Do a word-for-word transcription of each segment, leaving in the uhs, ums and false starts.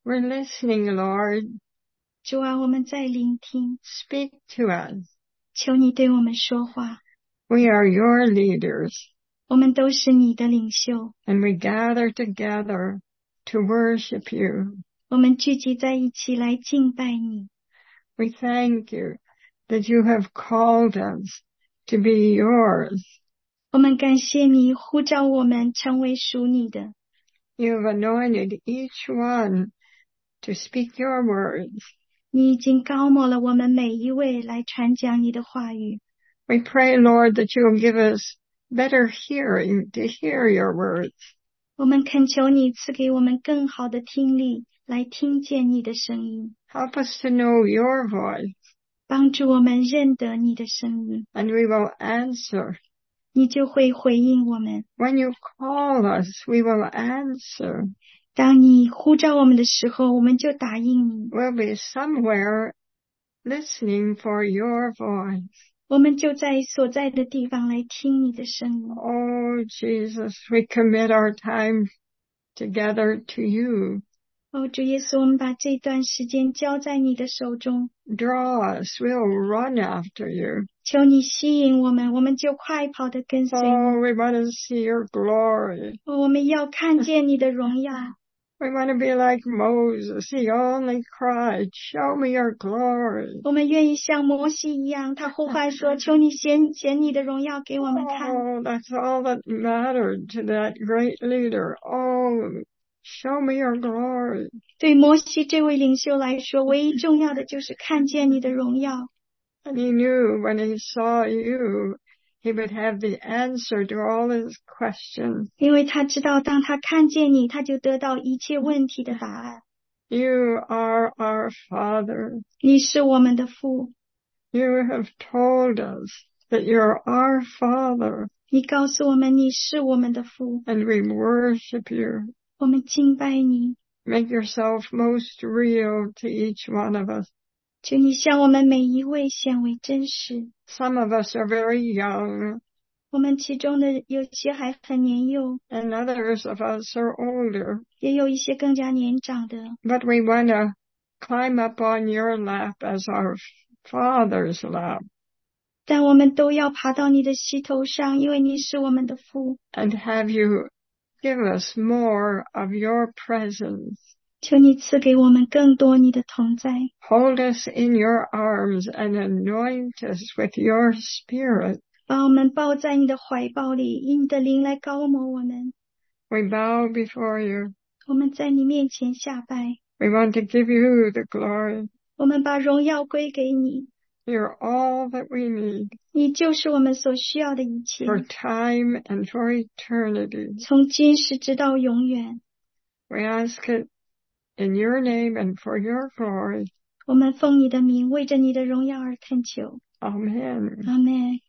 We're listening, Lord. 主啊，我们在聆听。 Speak to us. 求你对我们说话。 We are your leaders. 我们都是你的领袖。 And we gather together to worship you. 我们聚集在一起来敬拜你。 We thank you that you have called us to be yours. 我们感谢你呼召我们成为属你的。 You have anointed each one to speak your words. 你已经膏抹了我们每一位来传讲你的话语。 We pray, Lord, that you will give us better hearing to hear your words. 我们恳求你赐给我们更好的听力来听见你的声音。 Help us to know your voice, 帮助我们认得你的声音。 and we will answer. 你就会回应我们。 When you call us, we will answer. 当你呼召我们的时候，我们就答应你。 We'll be somewhere listening for your voice. 我们就在所在的地方来听你的声音。 Oh, Jesus, we commit our time together to you. 哦，主耶稣，我们把这段时间交在你的手中。 Draw us, we'll run after you. 求你吸引我们，我们就快跑的跟随你。 Oh, we want to see your glory. 哦，我们要看见你的荣耀。 We want to be like Moses. He only cried, show me your glory. 我们愿意像摩西一样，他呼唤说：“求你显显你的荣耀给我们看。” Oh, that's all that mattered to that great leader. Oh, show me your glory. 对摩西这位领袖来说，唯一重要的就是看见你的荣耀。 And he knew when he saw you, he would have the answer to all his questions. 因为他知道，当他看见你，他就得到一切问题的答案。 You are our Father. 你是我们的父， You have told us that you're our Father, 你告诉我们你是我们的父， and we worship you. 我们敬拜你。 Make yourself most real to each one of us. 求你向我们每一位显为真实。 Some of us are very young, 我们其中的有些还很年幼， and others of us are older. 也有一些更加年长的。 But we want to climb up on your lap as our Father's lap, 但我们都要爬到你的膝头上，因为你是我们的父。 and have you give us more of your presence. 求你赐给我们更多你的同在， Hold us in your arms and anoint us with your Spirit. 把我们抱在你的怀抱里，以你的灵来膏抹我们。 We bow before you. 我们在你面前下拜， We want to give you the glory. 我们把荣耀归给你。 You're all that we need 你就是我们所需要的一切， for time and for eternity. 从今时直到永远。 We ask it in your name and for your glory. 我们奉你的名，为着你的荣耀而恳求。 Amen. 阿们。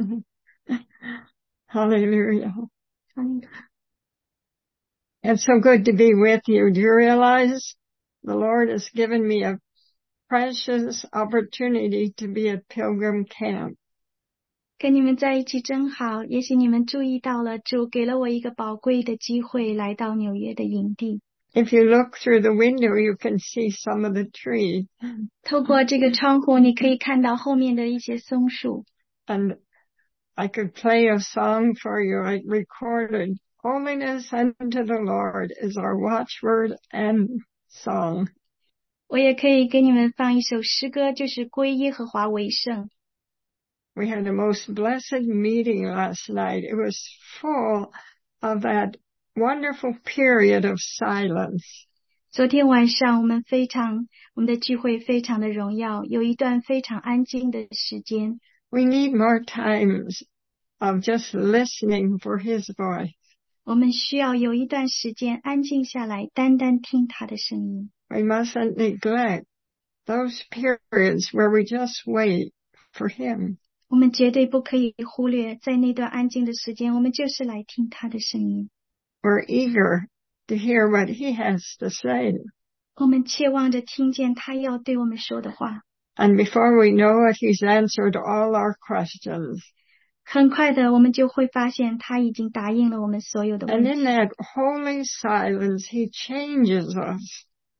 Hallelujah. It's so good to be with you. Do you realize the Lord has given me a precious opportunity to be at Pilgrim Camp? 跟你们在一起真好，也许你们注意到了，主给了我一个宝贵的机会来到纽约的营地。 If you look through the window, you can see some of the tree. 透过这个窗户，你可以看到后面的一些松树。 And I could play a song for you. I recorded, Holiness unto the Lord is our watchword and song. 我也可以给你们放一首诗歌，就是归耶和华为圣。 We had a most blessed meeting last night. It was full of that wonderful period of silence. 昨天晚上我们非常，我们的聚会非常的荣耀，有一段非常安静的时间。 We need more times of just listening for His voice. 我们需要有一段时间安静下来，单单听他的声音。 We mustn't neglect those periods where we just wait for Him. 我们绝对不可以忽略，在那段安静的时间，我们就是来听他的声音。 We're eager to hear what He has to say. 我们切望着听见他要对我们说的话。 And before we know it, He's answered all our questions. 很快的，我们就会发现他已经答应了我们所有的问 And 题。 in that holy silence, He changes us.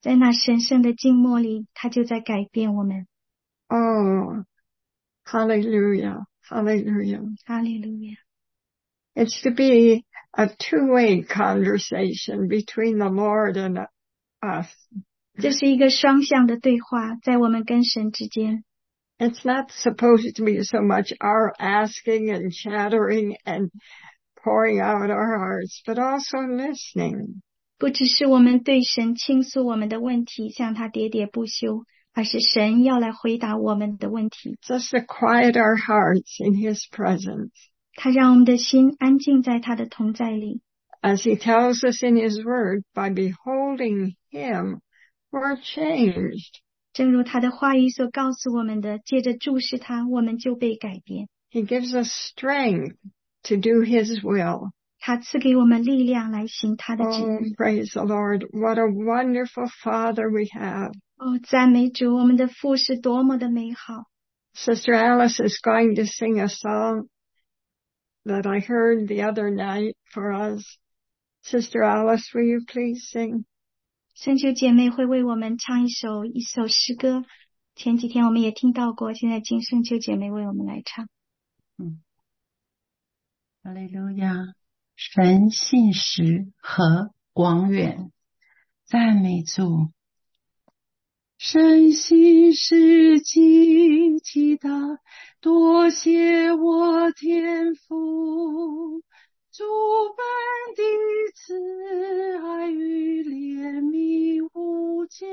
在那神圣的静默里，他就在改变我们。 Oh, hallelujah, hallelujah. 哈利路亚。 It's to be a two-way conversation between the Lord and us. 这是一个双向的对话，在我们跟神之间。 It's not supposed to be so much our asking and chattering and pouring out our hearts, but also listening. 不只是我们对神倾诉我们的问题，向他喋喋不休，而是神要来回答我们的问题。 Just to quiet our hearts in His presence. 他让我们的心安静在他的同在里。 As He tells us in His Word, by beholding Him, we're changed. 正如他的话语所告诉我们的，借着注视他，我们就被改变。 He gives us strength to do His will. 他赐给我们力量来行他的旨 Oh, 意。 praise the Lord. What a wonderful Father we have. 哦，赞美主，我们的父是多么的美好。 Sister Alice is going to sing a song that I heard the other night for us. Sister Alice, will you please sing? 深秋姐妹会为我们唱一首一首诗歌，前几天我们也听到过，现在请深秋姐妹为我们来唱。 嗯，哈利路亚，神信实和广远，赞美主。神信实极其大，多谢我天父，主本的慈爱与怜悯无疆，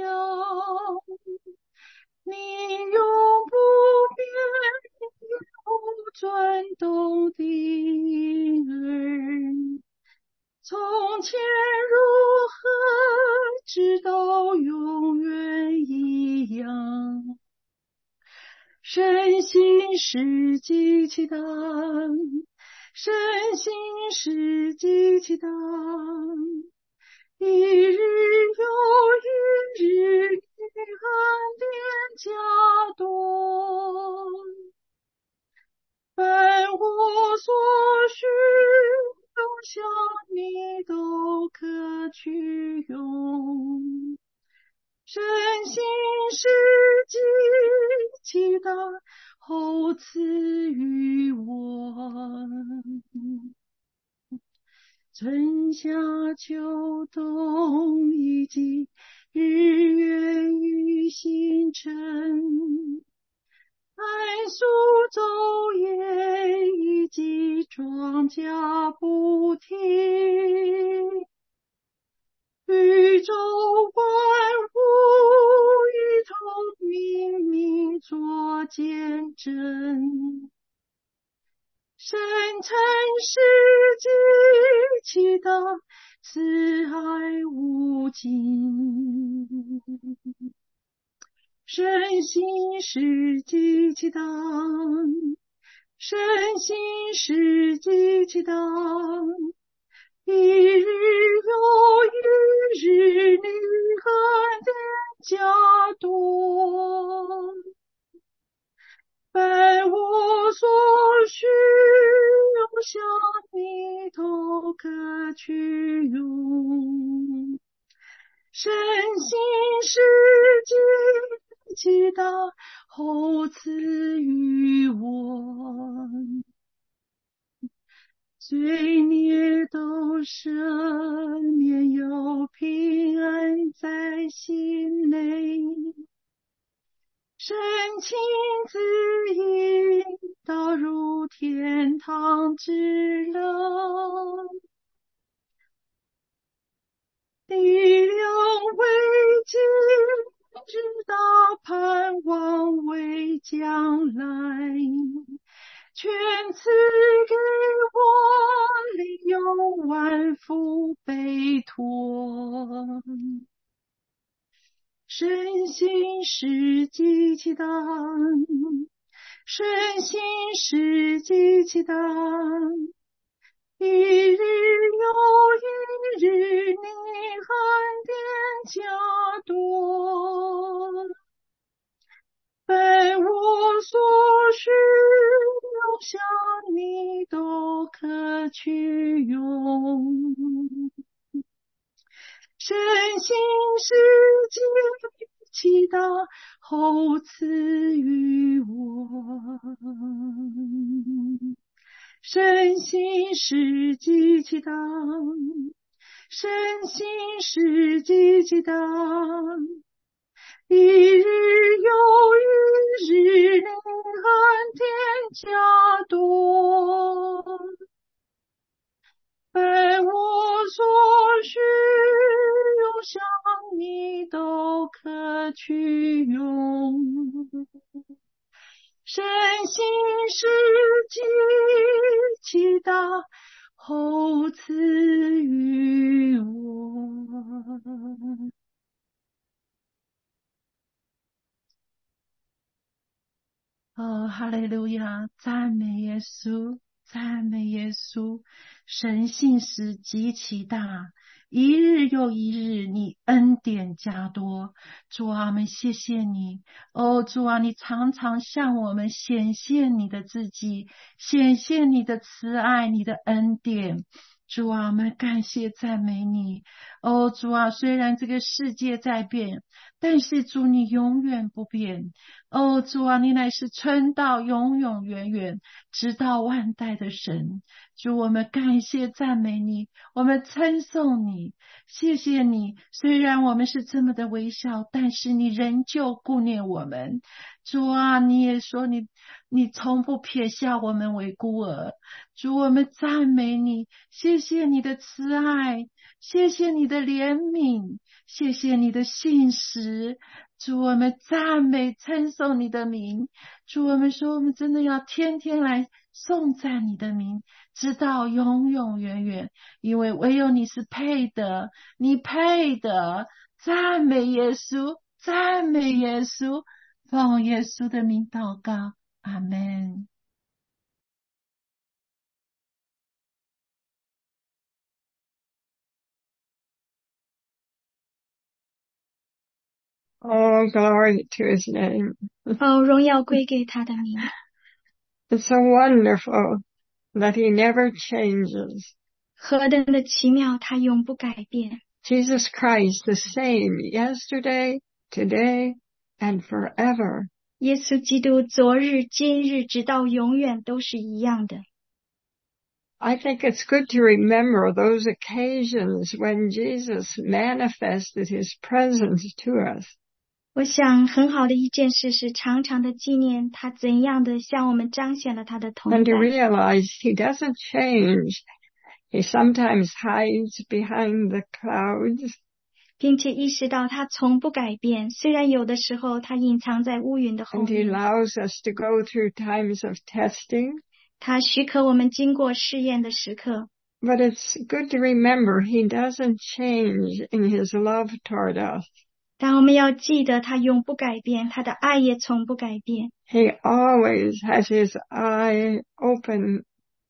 你永不变，不转动的儿，从前如何，直到永远一样。神信实极其大，神信实极其大，一日又一日，你恩典加多，凡我所需，都向你都可取用。神信实极其大，厚赐予我。春夏秋冬以及日月与星辰，寒暑昼夜以及庄稼不停，宇宙万物一同明明作见证。神诚实极其大，慈爱无尽。神信实极其大，神信实极其大，一日又一日，你恩典加多，凡我所需，向你都可取用。神信实极其大，厚赐予我，罪孽都赦免，有平安在心内。神亲自引导入天堂之乐，力量为今，直到盼望为将来，全赐给我，利用万福备托。神信实极其大，神信实极其大，一日又一日，你恩典加多，凡我所需，向你都可取用。神信实极大，厚赐予我。神心是极其大，神心是极其大，一日又一日令恩典加多，凡我所需用向你都可取用。神心是极其大，厚赐予我。哦，哈利路亚，赞美耶稣，赞美耶稣。神信实极其大，一日又一日，你恩典加多。主啊，我们谢谢你。哦，主啊，你常常向我们显现你的自己，显现你的慈爱，你的恩典。主啊，我们感谢赞美你。哦，主啊，虽然这个世界在变，但是主你永远不变。哦，主啊，你乃是存到永永远远直到万代的神。主，我们感谢赞美你，我们称颂你，谢谢你。虽然我们是这么的微小，但是你仍旧顾念我们。主啊，你也说你你从不撇下我们为孤儿。主，我们赞美你，谢谢你的慈爱，谢谢你的怜悯，谢谢你的信实。主，我们赞美称颂你的名。主，我们说我们真的要天天来颂赞你的名，直到永永远远，因为唯有你是配的，你配的。赞美耶稣，赞美耶稣，奉耶稣的名祷告，阿们。 Oh, glory to his name. 哦，荣耀归给他的名。 It's so wonderful that he never changes. 何等的奇妙，他永不改变。 Jesus Christ, the same yesterday, today, and forever. 耶稣基督昨日、今日，直到永远都是一样的。 I think it's good to remember those occasions when Jesus manifested his presence to us. 我想很好的一件事是常常的纪念他怎样的向我们彰显了他的同 And to 在， realize he doesn't change. He sometimes hides behind the clouds. 并且意识到他从不改变，虽然有的时候他隐藏在乌云的后 And he 面， allows us to go through times of testing. 他许可我们经过试验的时刻。 But it's good to remember he doesn't change in his love toward us. 但我们要记得他永不改变，他的爱也从不改变。 He always has his eye open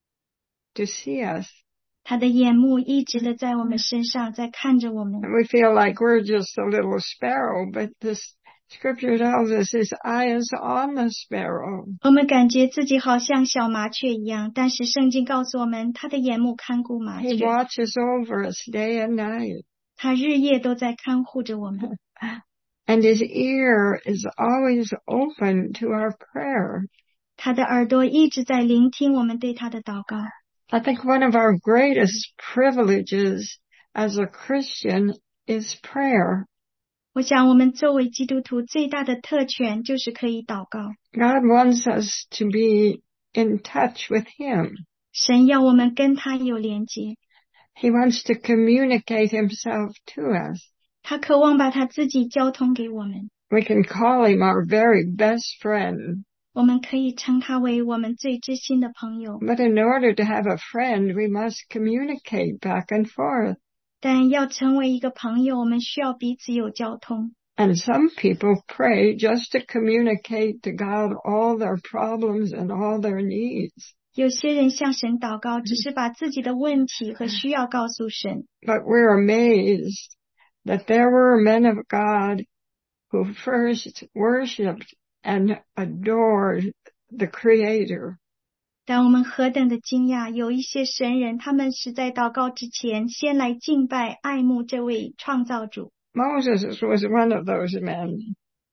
to see us. 他的眼目一直的在我们身上，在看着我们。 And we feel like we're just a little sparrow, but this scripture tells us his eye is on the sparrow. 我们感觉自己好像小麻雀一样，但是圣经告诉我们，他的眼目看顾麻 He 雀， watches over us day and night. 他日夜都在看护着我们。 And his ear is always open to our prayer. 他的耳朵一直在聆听我们对他的祷告。 I think one of our greatest privileges as a Christian is prayer. 我想我们作为基督徒最大的特权就是可以祷告。 God wants us to be in touch with him. 神要我们跟他有连结， He wants to communicate himself to us. 他渴望把他自己交通给我们。 We can call him our very best friend. 我们可以称他为我们最知心的朋友， But in order to have a friend, we must communicate back and forth. 但要成为一个朋友，我们需要彼此有交通。 And some people pray just to communicate to God all their problems and all their needs. 有些人向神祷告，只是把自己的问题和需要告诉神。 But we're amazed that there were men of God who first worshipped and adored the Creator. 但我们何等的惊讶，有一些神人，他们是在祷告之前，先来敬拜、爱慕这位创造主。 Moses was one of those men.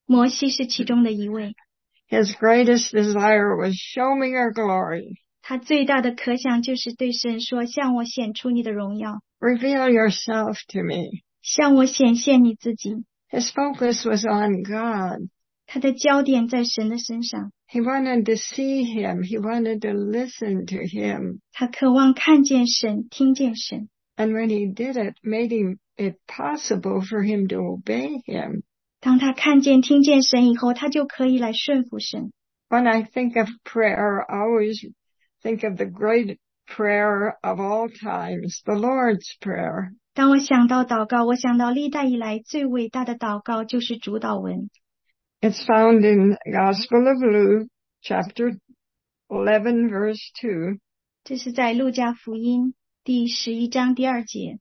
摩西是其中的一位。 His greatest desire was show me your glory. 他最大的渴想就是对神说，向我显出你的荣耀， Reveal yourself to me. 向我显现你自己。 His focus was on God. 他的焦点在神的身上， He wanted to see him. He wanted to listen to him. 他渴望看见神，听见神。 And when he did it, made him, it possible for him to obey him. 当他看见听见神以后，他就可以来顺服神。 When I think of prayer, I always think of the great prayer of all times, the Lord's Prayer. 当我想到祷告，我想到历代以来最伟大的祷告就是主祷文。 It's found in Gospel of Luke, chapter eleven, verse two. 这是在路加福音第十一章第二节。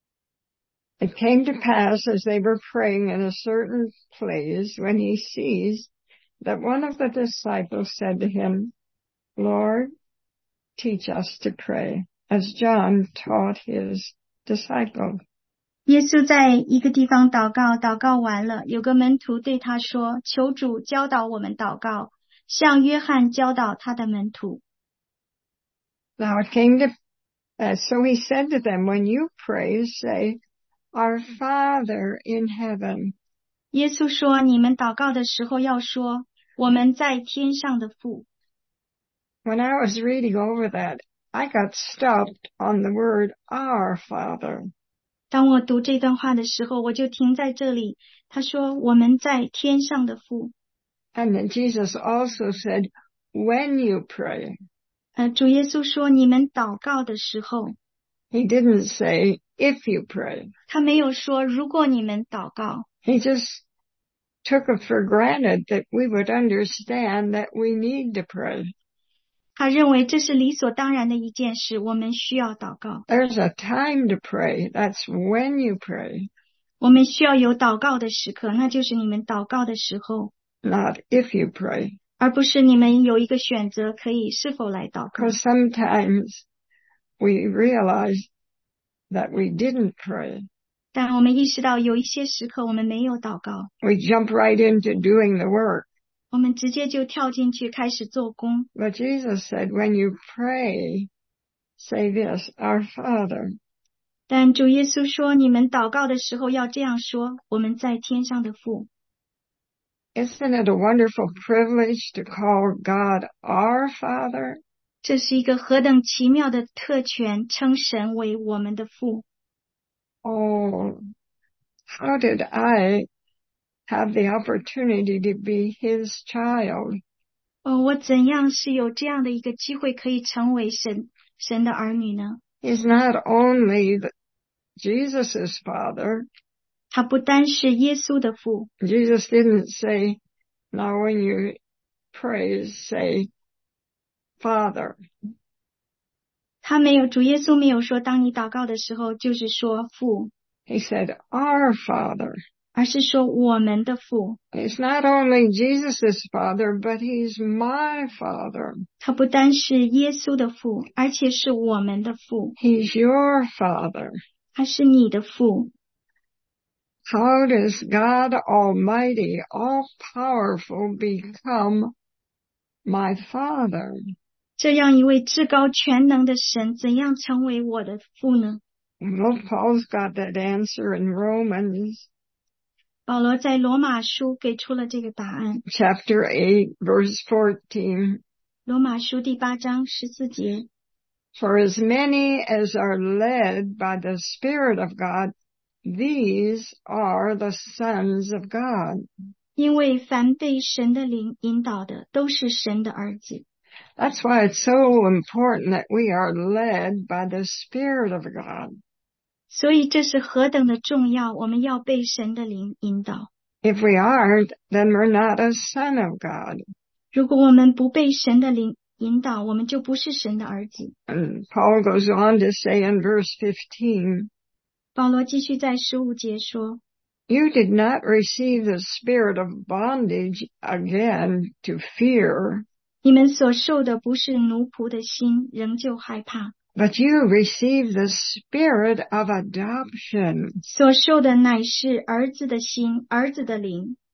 It came to pass as they were praying in a certain place when he ceased that one of the disciples said to him, Lord, teach us to pray, as John taught his disciples. 耶稣在一个地方祷告，祷告完了，有个门徒对他说，求主教导我们祷告，像约翰教导他的门徒。 Now it came to, uh, so he said to them, when you pray, say, Our Father in heaven. 耶稣说，你们祷告的时候要说，我们在天上的父。 When I was reading over that, I got stopped on the word Our Father. 当我读这段话的时候，我就停在这里。他说，我们在天上的父。 And then Jesus also said, when you pray. 呃，主耶稣说，你们祷告的时候。 He didn't say, if you pray. 他没有说，如果你们祷告。 He just took it for granted that we would understand that we need to pray. 他认为这是理所当然的一件事，我们需要祷告。 There's a time to pray. That's when you pray. 我们需要有祷告的时刻，那就是你们祷告的时候， Not if you pray. 而不是你们有一个选择，可以是否来祷告。 Because sometimes we realize that we didn't pray. 但我们意识到有一些时刻我们没有祷告， We jump right into doing the work. 我们直接就跳进去开始做工。 But Jesus said, when you pray, say this, Our Father. 但主耶稣说，你们祷告的时候要这样说，我们在天上的父。 Isn't it a wonderful privilege to call God our Father? 这是一个何等奇妙的特权，称神为我们的父。 Oh, how did I have the opportunity to be his child? 哦，我怎样是有这样的一个机会可以成为神神的儿女呢？ He's not only the, Jesus' father. 他不单是耶稣的父， Jesus didn't say, now when you pray, say, Father. 他没有主耶稣没有说，当你祷告的时候就是说父， He said, our Father. 而是说我们的父。 He's not only Jesus' father, but he's my father. 他不单是耶稣的父，而且是我们的父， He's your father. 他是你的父。 How does God Almighty, all-powerful, become my father? 这样一位至高全能的神，怎样成为我的父呢？ Well, Paul's got that answer in Romans 保罗在罗马书给出了这个答案。 chapter eight, verse fourteen. 罗马书第八章十四节， For as many as are led by the Spirit of God, these are the sons of God. 因为凡被神的灵引导的，都是神的儿子。 That's why it's so important that we are led by the Spirit of God. 所以这是何等的重要，我们要被神的灵引导。 If we aren't, then we're not a son of God. 如果我们不被神的灵引导，我们就不是神的儿子。 And Paul goes on to say in verse fifteen, 保罗继续在十五节说， You did not receive the spirit of bondage again to fear, 你们所受的不是奴仆的心，仍旧害怕， but you received the spirit of adoption, 所受的乃是儿子的心，儿子的灵，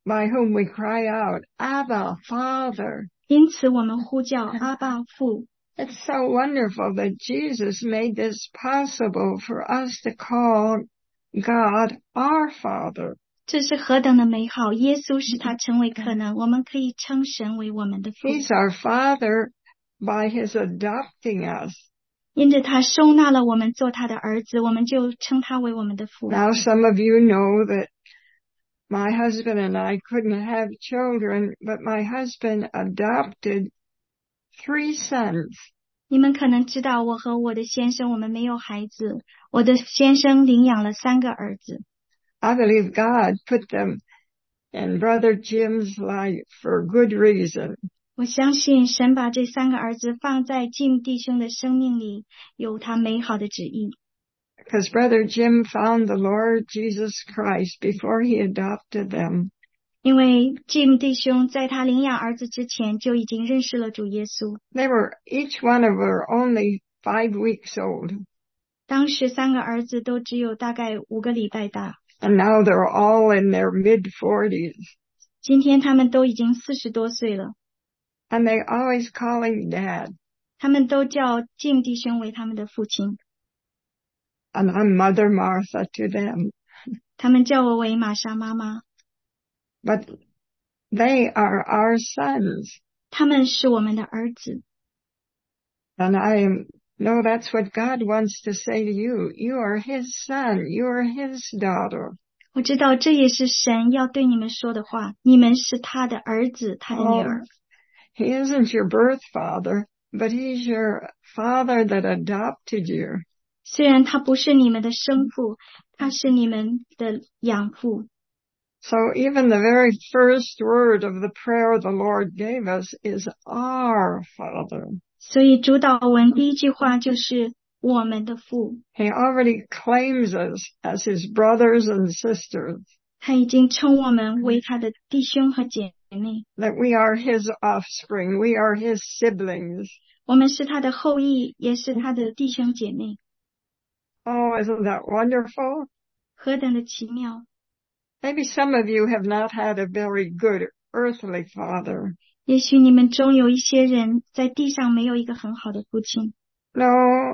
by whom we cry out, Abba, Father. 因此我们呼叫阿爸父。 It's so wonderful that Jesus made this possible for us to call God our Father. 这是何等的美好！耶稣使它成为可能，我们可以称神为我们的父。 He's our Father by His adopting us. 因着他收纳了我们做他的儿子，我们就称他为我们的父。 Now some of you know that my husband and I couldn't have children, but my husband adopted three sons. 你们可能知道，我和我的先生我们没有孩子，我的先生领养了三个儿子。 I believe God put them in Brother Jim's life for good reason. 我相信神把这三个儿子放在敬弟兄的生命里，有他美好的旨意。 Because Brother Jim found the Lord Jesus Christ before he adopted them. 因为敬弟兄在他领养儿子之前就已经认识了主耶稣。 They were, each one of them were only five weeks old. 当时三个儿子都只有大概五个礼拜大。 And now they're all in their mid-forties. 今天他们都已经四十多岁了。 And they always call him Dad. 他们都叫敬弟兄为他们的父亲。 And I'm Mother Martha to them. 他们叫我为玛莎妈妈。 But they are our sons. 他们是我们的儿子。 And I know that's what God wants to say to you. You are His son. You are His daughter. 我知道这也是神要对你们说的话，你们是他的儿子，他的女儿。 Oh, He isn't your birth father, but He's your father that adopted you. 虽然他不是你们的生父，他是你们的养父。 So even the very first word of the prayer the Lord gave us is our Father. 所以主祷文第一句话就是我们的父。 He already claims us as His brothers and sisters, 他已经称我们为他的弟兄和姐妹， that we are His offspring, we are His siblings. 我们是他的后裔，也是他的弟兄姐妹。 Oh, isn't that wonderful? 何等的奇妙！ Maybe some of you have not had a very good earthly father. 也许你们中有一些人在地上没有一个很好的父亲。 No,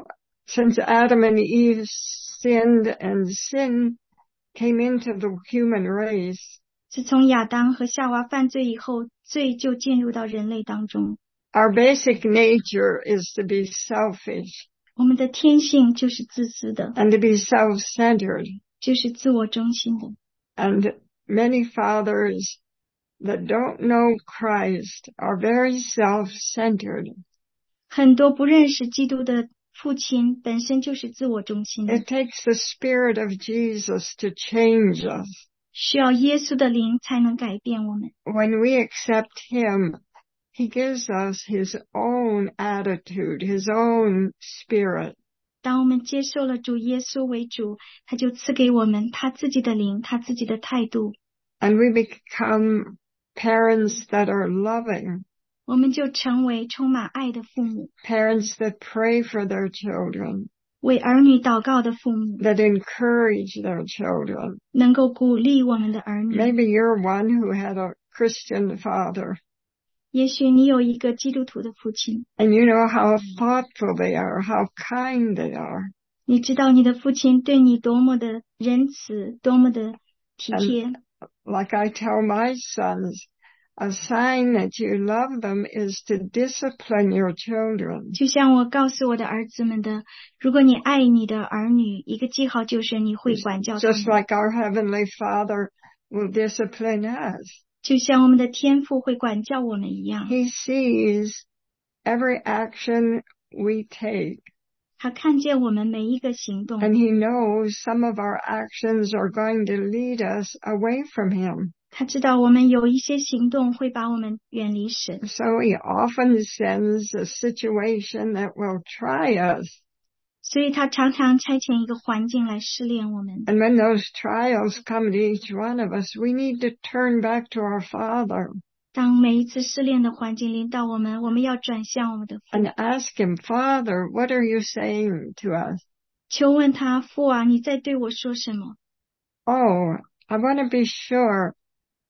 since Adam and Eve sinned and sin came into the human race, 自从亚当和夏娃犯罪以后，罪就进入到人类当中。 our basic nature is to be selfish 我们的天性就是自私的， and to be self-centered. 就是自我中心的。 And many fathers that don't know Christ are very self-centered. 很多不认识基督的父亲本身就是自我中心的， It takes the Spirit of Jesus to change us. 需要耶稣的灵才能改变我们。 When we accept Him, He gives us His own attitude, His own spirit. 当我们接受了主耶稣为主，他就赐给我们他自己的灵，他自己的态度， And we become parents that are loving, 我们就成为充满爱的父母， parents that pray for their children, 为儿女祷告的父母， that encourage their children. 能够鼓励我们的儿女。 Maybe you're one who had a Christian father, 也许你有一个基督徒的父亲， and you know how thoughtful they are, how kind they are. 你知道你的父亲对你多么的仁慈，多么的体贴。 Like I tell my sons, a sign that you love them is to discipline your children. 就像我告诉我的儿子们的，如果你爱你的儿女，一个记号就是你会管教他 Just 们， like our Heavenly Father will discipline us. 就像我们的天父会管教我们一样。 He sees every action we take, 他看见我们每一个行动， and He knows some of our actions are going to lead us away from Him. 他知道我们有一些行动会把我们远离神， So He often sends a situation that will try us. 所以他常常差遣一个环境来试炼我们。 And when those trials come to each one of us, we need to turn back to our Father 当每一次试炼的环境临到我们，我们要转向我们的父， and ask Him, Father, what are you saying to us? 求问他，父啊，你在对我说什么？ Oh, I want to be sure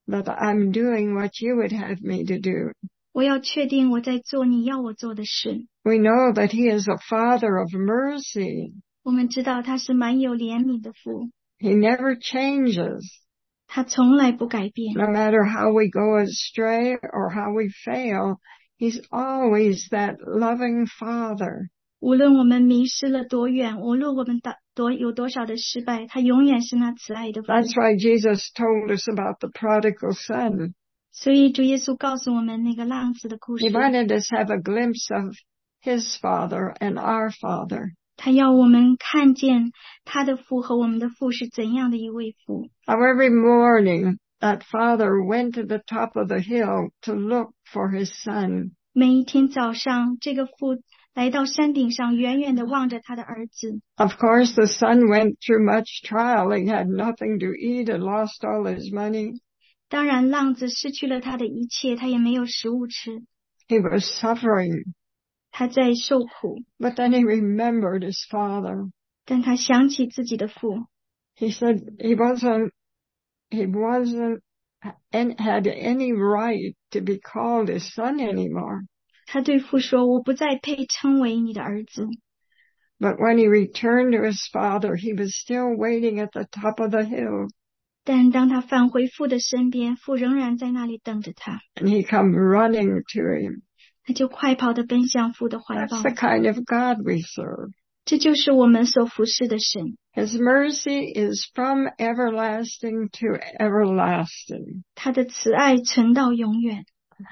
that I'm doing what you would have me to do. 我要确定我在做你要我做的事。 We know that he is a father of mercy. 我们知道他是满有怜悯的父， He never changes. 他从来不改变。 No matter how we go astray or how we fail, he's always that loving father. 无论我们迷失了多远，无论我们的多有多少的失败，他永远是那慈爱的父。 That's why Jesus told us about the prodigal son. 所以主耶稣告诉我们那个浪子的故事 He， wanted us to have a glimpse of his father and our father. 他要我们看见他的父和我们的父是怎样的一位父。 How every morning that father went to the top of the hill to look for his son. 每一天早上，这个父来到山顶上，远远地望着他的儿子。 Of course, the son went through much trial. He had nothing to eat and lost all his money. 当然，浪子失去了他的一切，他也没有食物吃， He was suffering. 他在受苦。 But then he remembered his father. 但他想起自己的父， He said he wasn't, he wasn't, and had any right to be called his son anymore. 他对父说：“我不再配称为你的儿子。” But when he returned to his father, he was still waiting at the top of the hill. 但当他返回父的身边，父仍然在那里等着他， And he come running to him. 他就快跑地奔向父的怀 That's 抱。 the kind of God we serve. 这就是我们所服侍的神， His mercy is from everlasting to everlasting. 他的慈爱存到永远，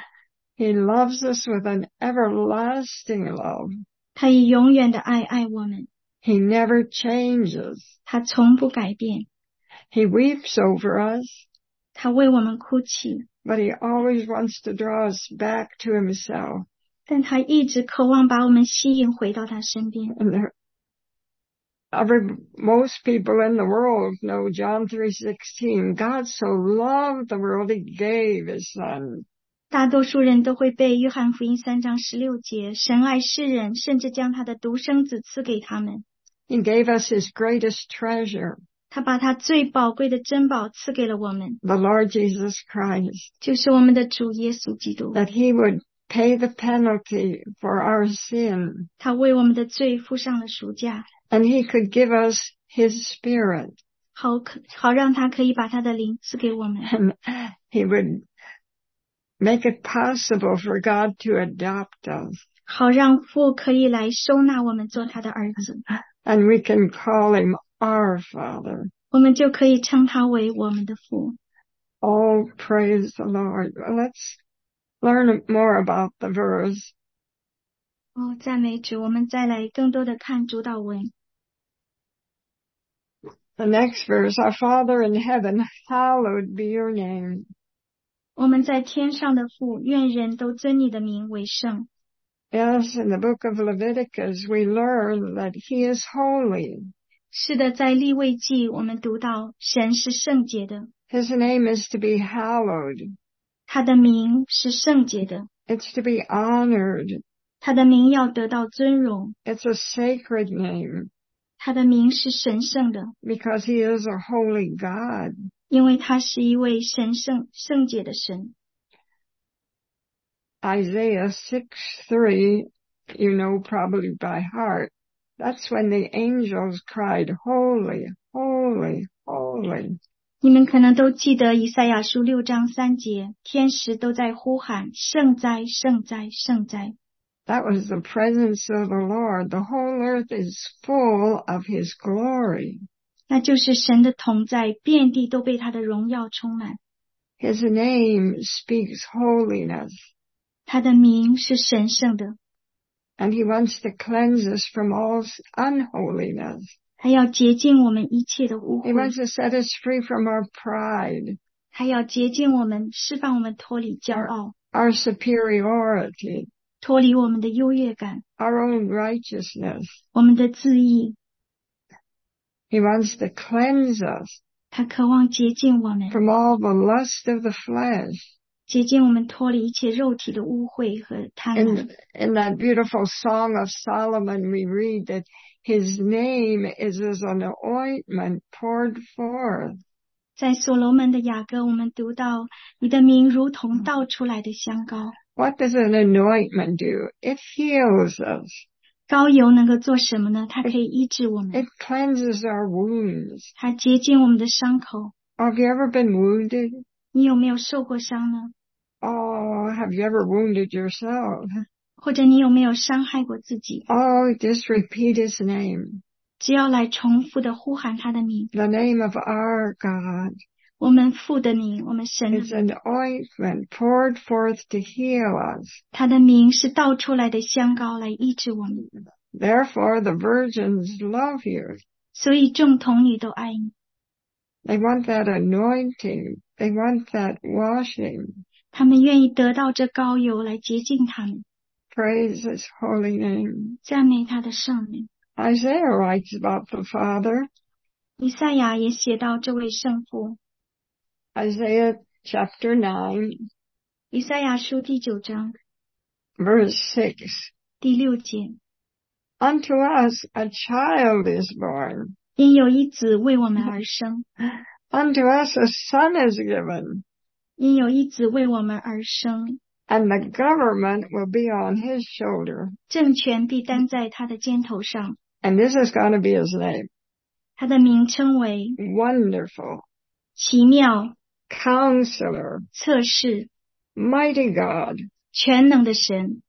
He loves us with an everlasting love. 他以永远的爱爱我们， He never changes. 他从不改变， He weeps over us, 他为我们哭泣， but he always wants to draw us back to himself. 但他一直渴望把我们吸引回到他身边。 And there, every, most people in the world know John three sixteen. God so loved the world, he gave his son. 大多数人都会背约翰福音三章十六节，神爱世人，甚至将他的独生子赐给他们。 He gave us his greatest treasure, 他把他最宝贵的珍宝赐给了我们， the Lord Jesus Christ, 就是我们的主耶稣基督。 that he would pay the penalty for our sin, 他为我们的罪付上了赎价， and he could give us his spirit, 好可好让他可以把他的灵赐给我们， and he would make it possible for God to adopt us, 好让父可以来收纳我们做他的儿子， and we can call him our Father. 我们就可以称他为我们的父。 Oh, praise the Lord. Well, let's learn more about the verse. 哦，赞美主！我们再来更多的看主导文。 The next verse, Our Father in heaven, hallowed be your name. 我们在天上的父，愿人都尊你的名为圣。 Yes, in the book of Leviticus, we learn that he is holy. 是的，在利未记我们读到神是圣洁的， His name is to be hallowed. 他的名是圣洁的， It's to be honored. 他的名要得到尊荣， It's a sacred name 他的名是神圣的， because he is a holy God. 因为他是一位神圣圣洁的神。 Isaiah six three, you know probably by heart. That's when the angels cried, holy, holy, holy. 你们可能都记得以赛亚书六章三节，天使都在呼喊圣哉圣哉圣哉。 That was the presence of the Lord. The whole earth is full of his glory. 那就是神的同在，遍地都被他的荣耀充满。 His name speaks holiness, 他的名是神圣的， and he wants to cleanse us from all unholiness. 他要洁净我们一切的污 He 秽， wants to set us free from our pride, 他要洁净我们，释放我们脱离骄傲， our superiority, 脱离我们的优越感， our own righteousness. 我们的自义。 He wants to cleanse us 他渴望洁净我们， from all the lust of the flesh. 洁净我们脱离一切肉体的污秽和贪婪。 In, in that beautiful Song of Solomon, we read that his name is as an ointment poured forth. 在所罗门的雅歌，我们读到你的名如同倒出来的香膏。 What does an anointment do? It heals us. 膏油能够做什么呢？它可以医治我们， It cleanses our wounds. 它洁净我们的伤口。 Have you ever been wounded? 你有没有受过伤呢？ Oh, have you ever wounded yourself? 或者你有没有伤害过自己？ Oh, just repeat his name. 只要来重复的呼喊他的名， The name of our God. 我们父的名，我们神的 It's 名， an ointment poured forth to heal us. 他的名是倒出来的香膏来医治我们。 Therefore, the virgins love you. 所以众童女都爱你， They want that anointing. They want that washing. 他们愿意得到这膏油来洁净他们， Praise his holy name. 赞美他的圣名。 Isaiah writes about the Father. 以赛亚也写到这位圣父， Isaiah chapter nine, 以赛亚书第九章 verse six. 第六节， Unto us a child is born. 因有一子为我们而生， Unto us a son is given. 因有一子为我们而生， And the government will be on his shoulder. 政权必担在他的肩头上， And this is going to be his name. 他的名称为 Wonderful, 奇妙、 Counselor, 测试、 Mighty God, 全能的神、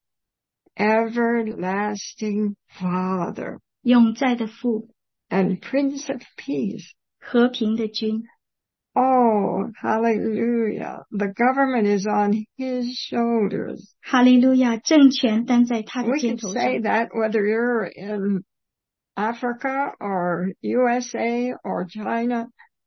Everlasting Father, 永在的父、 and Prince of Peace. 和平的君。 Oh, hallelujah. The government is on his shoulders. 哈利路亚，政权担在他的 We 肩 can 头 say 上。 that whether you're in Africa or U S A or China,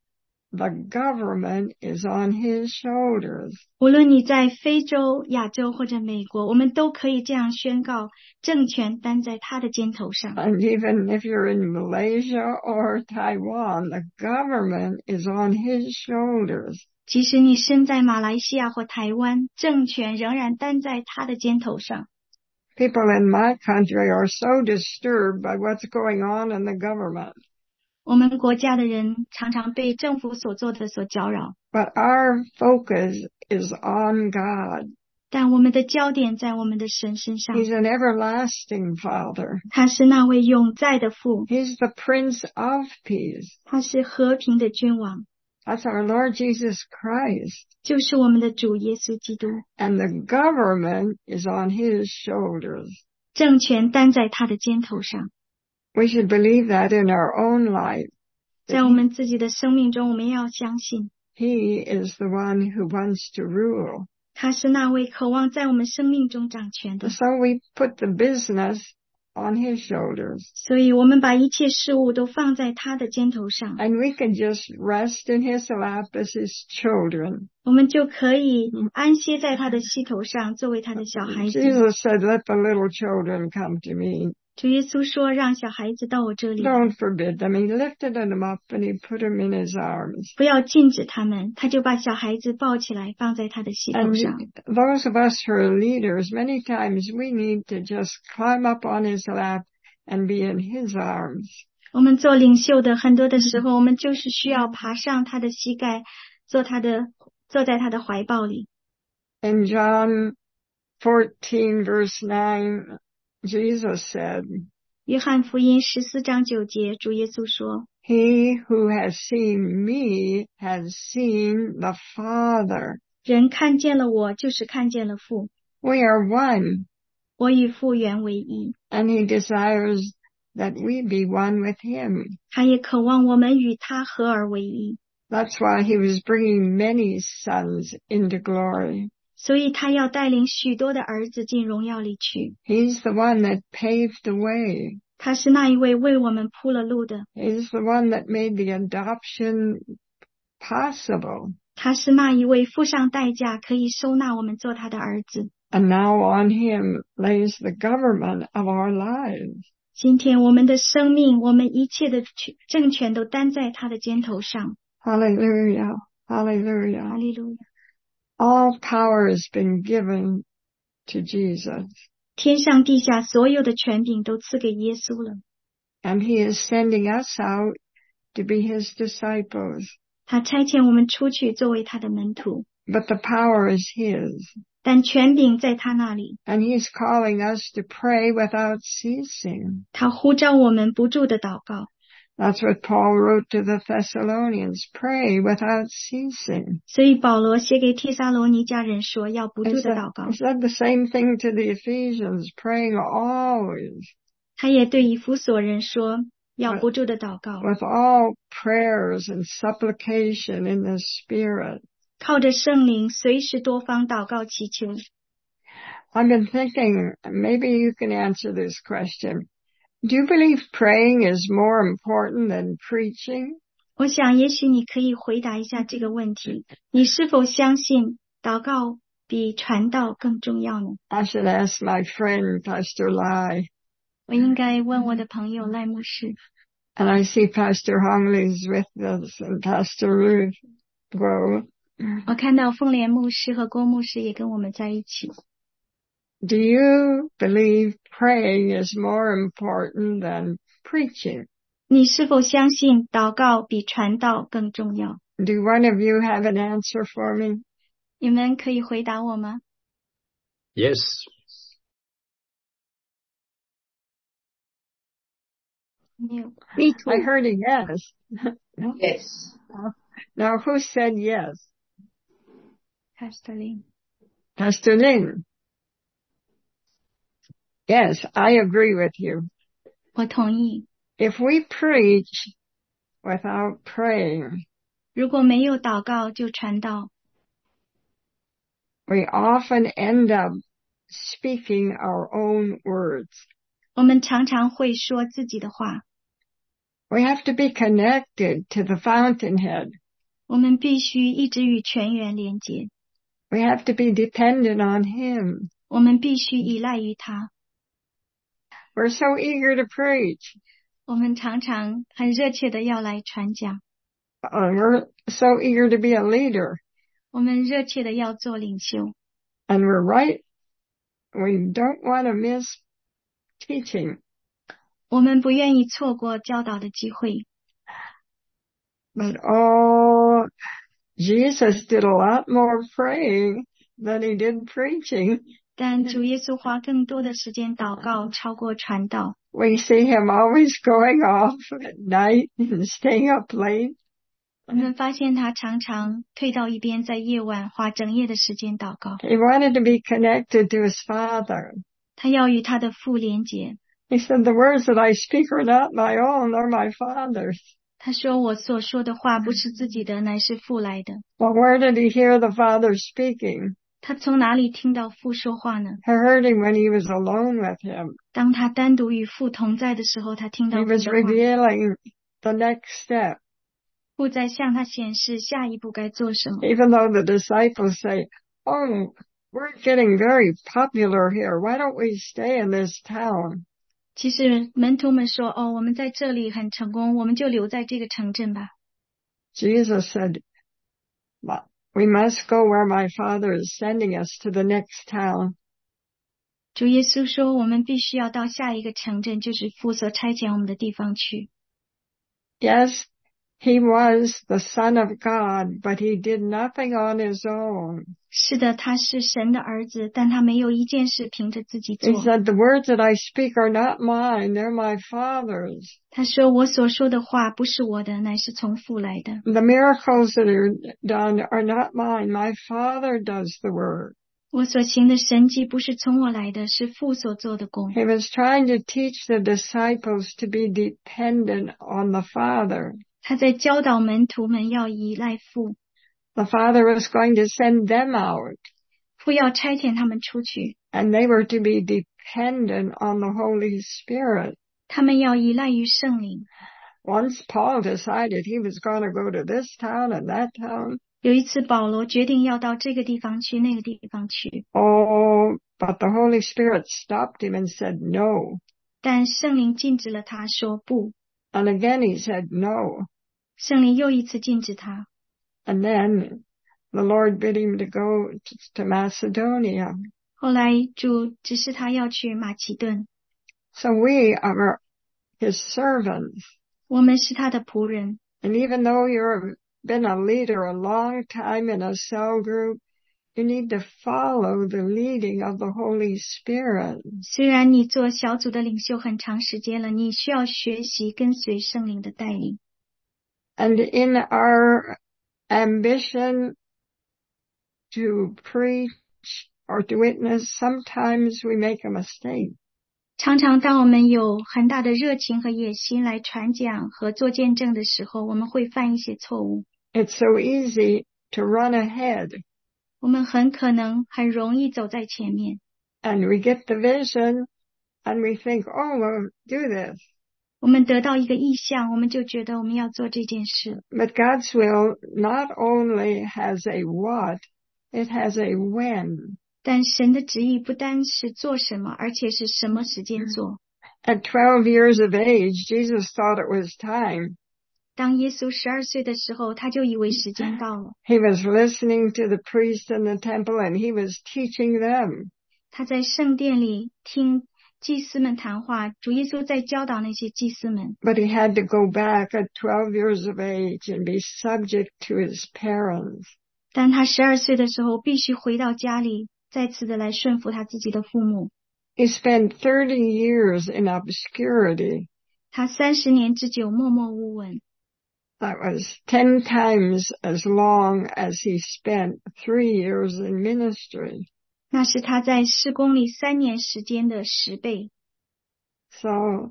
the government is on his shoulders. 无论你在非洲、亚洲或者美国，我们都可以这样宣告：政权担在他的肩头上。 And even if you're in Malaysia or Taiwan, the government is on his shoulders. 即使你身在马来西亚或台湾，政权仍然担在他的肩头上。 People in my country are so disturbed by what's going on in the government. 我们国家的人常常被政府所做的所搅扰， But our focus is on God. 但我们的焦点在我们的神身上。 He's an everlasting Father. 他是那位永在的父， He's the Prince of Peace. 他是和平的君王， That's our Lord Jesus Christ. 就是我们的主耶稣基督。 And the government is on his shoulders. 政权担在他的肩头上。 We should believe that in our own life. 在我们自己的生命中，我们要相信 He is the one who wants to rule. 他是那位渴望在我们生命中掌权的。 So we put the business on his shoulders. 所以我们把一切事物都放在他的肩头上， And we can just rest in his lap as his children. 我们就可以安歇在他的膝头上，作为他的小孩子。 Jesus said, let the little children come to me. 主耶稣说：“让小孩子到我这里， Don't forbid them. He lifted them up and he put them in his arms. 不要禁止他们。”他就把小孩子抱起来，放在他的膝头 And 上。 those of us who are leaders, many times we need to just climb up on his lap and be in his arms. 我们做领袖的，很多的时候，我们就是需要爬上他的膝盖，做他的，坐在他的怀抱里。 In John fourteen verse nine, Jesus said, 约翰福音十四章九节，主耶稣说：“ He who has seen me has seen the Father. 人看见了我，就是看见了父。 We are one, 我与父原为一。 and he desires that we be one with him. 他也渴望我们与他合而为一。 That's why he was bringing many sons into glory. 所以他要带领许多的儿子进荣耀里去。 He's the one that paved the way. 他是那一位为我们铺了路的， He's the one that made the adoption possible. 他是那一位付上代价可以收纳我们做他的儿子。 And now on him lays the government of our lives. 今天我们的生命，我们一切的政权都担在他的肩头上。 Hallelujah. 哈 Hallelujah. 利路亚！ All power has been given to Jesus. 天上地下所有的权柄都赐给耶稣了， And he is sending us out to be his disciples. 他差遣我们出去作为他的门徒， but the power is his. 但权柄在他那里。 And he's calling us to pray without ceasing. 他呼召我们不住的祷告。 That's what Paul wrote to the Thessalonians. Pray without ceasing. 所以保罗写给帖撒罗尼迦人说，要不 He 住的 said, 祷告。 he said the same thing to the Ephesians, praying always 他也对以弗所人说，要不住的祷告， with all prayers and supplication in the Spirit. 靠着圣灵随时多方祷告祈求。 I've been thinking, maybe you can answer this question. Do you believe praying is more important than preaching? 我想也许你可以回答一下这个问题，你是否相信祷告比传道更重要呢？ I should ask my friend, Pastor Lai. 我应该问我的朋友赖牧师。 And I see Pastor Hongley's with us and Pastor Ruth Guo. 我看到凤莲牧师和郭牧师也跟我们在一起。 Do you believe praying is more important than preaching? 你是否相信祷告比传道更重要？ Do one of you have an answer for me? 你们可以回答我吗？ Yes. Me I heard a yes. Yes. Now, who said yes? Pastor Lin. Pastor Lin. Yes, I agree with you. 我同意。 If we preach without praying, 如果没有祷告就传道， we often end up speaking our own words. 我们常常会说自己的话。 We have to be connected to the fountainhead. 我们必须一直与泉源连结， We have to be dependent on Him. 我们必须依赖于他。 We're so eager to preach. 我们常常很热切的要来传讲， Uh, we're so eager to be a leader. 我们热切的要做领袖， And we're right. We don't want to miss teaching. 我们不愿意错过教导的机会。 But oh, Jesus did a lot more praying than he did preaching. 但主耶稣花更多的时间祷告，超过传道。 We see him always going off at night and staying up late. 我们发现他常常退到一边，在夜晚花整夜的时间祷告。 He wanted to be connected to his Father. 他要与他的父连结。 He said, the words that I speak are not my own, they're my Father's. 他说：“我所说的话不是自己的，乃是父来的。” Well, where did he hear the Father speaking? 他从哪里听到父说话呢？ He heard him when he was alone with him. 当他单独与父同在的时候，他听到 He 父 was 的话。 revealing the next step. 父在向他显示下一步该做什么。 Even though the disciples say, oh, we're getting very popular here. Why don't we stay in this town? 其实门徒们说：“哦，我们在这里很成功，我们就留在这个城镇吧。” Jesus said, "But we must go where my Father is sending us to the next town." 主耶稣说：“我们必须要到下一个城镇，就是父所差遣我们的地方去。” Yes, he was the Son of God, but he did nothing on his own. 是的，他是神的儿子，但他没有一件事凭着自己 He 做。 said, the words that I speak are not mine, they're my Father's. 他说：“我所说的话不是我的，乃是从父来的。 The miracles that are done are not mine. My Father does the work. 我所行的神迹不是从我来的，是父所做的工。” He was trying to teach the disciples to be dependent on the Father. 他在教导门徒们要依赖父， The Father was going to send them out, 父要差遣他们出去， and they were to be dependent on the Holy Spirit. 他们要依赖于圣灵。 Once Paul decided he was going to go to this town and that town, 有一次，保罗决定要到这个地方去，那个地方去， oh, but the Holy Spirit stopped him and said no. 但圣灵禁止了他，说不。 And again he said no. 圣灵又一次禁止他， And then the Lord bid him to go to, to Macedonia. 后来主指示他要去马其顿。 So we are his servants. 我们是他的仆人， And even though you're been a leader a long time in a cell group, you need to follow the leading of the Holy Spirit. 虽然你做小组的领袖很长时间了，你需要学习跟随圣灵的带领。 And in our ambition to preach or to witness, sometimes we make a mistake. 常常当我们有很大的热情和野心来传讲和做见证的时候，我们会犯一些错误。 It's so easy to run ahead. 我们很可能很容易走在前面。 And we get the vision and we think, oh, we'll do this. 我们得到一个意向，我们就觉得我们要做这件事。 But God's will not only has a what, it has a when. 但神的旨意不单是做什么，而且是什么时间做。 At twelve years of age, Jesus thought it was time. 当耶稣十二岁的时候，他就以为时间到了。 He was listening to the priest in the temple and he was teaching them. 他在圣殿里听祭司们谈话，主耶稣在教导那些祭司们。 But he had to go back at twelve years of age and be subject to his parents. 但他十二岁的时候，必须回到家里，再次的来顺服他自己的父母。 He spent thirty years in obscurity. 他三十年之久默默无闻。 That was ten times as long as he spent three years in ministry. 那是他在事工里三年时间的十倍。 So,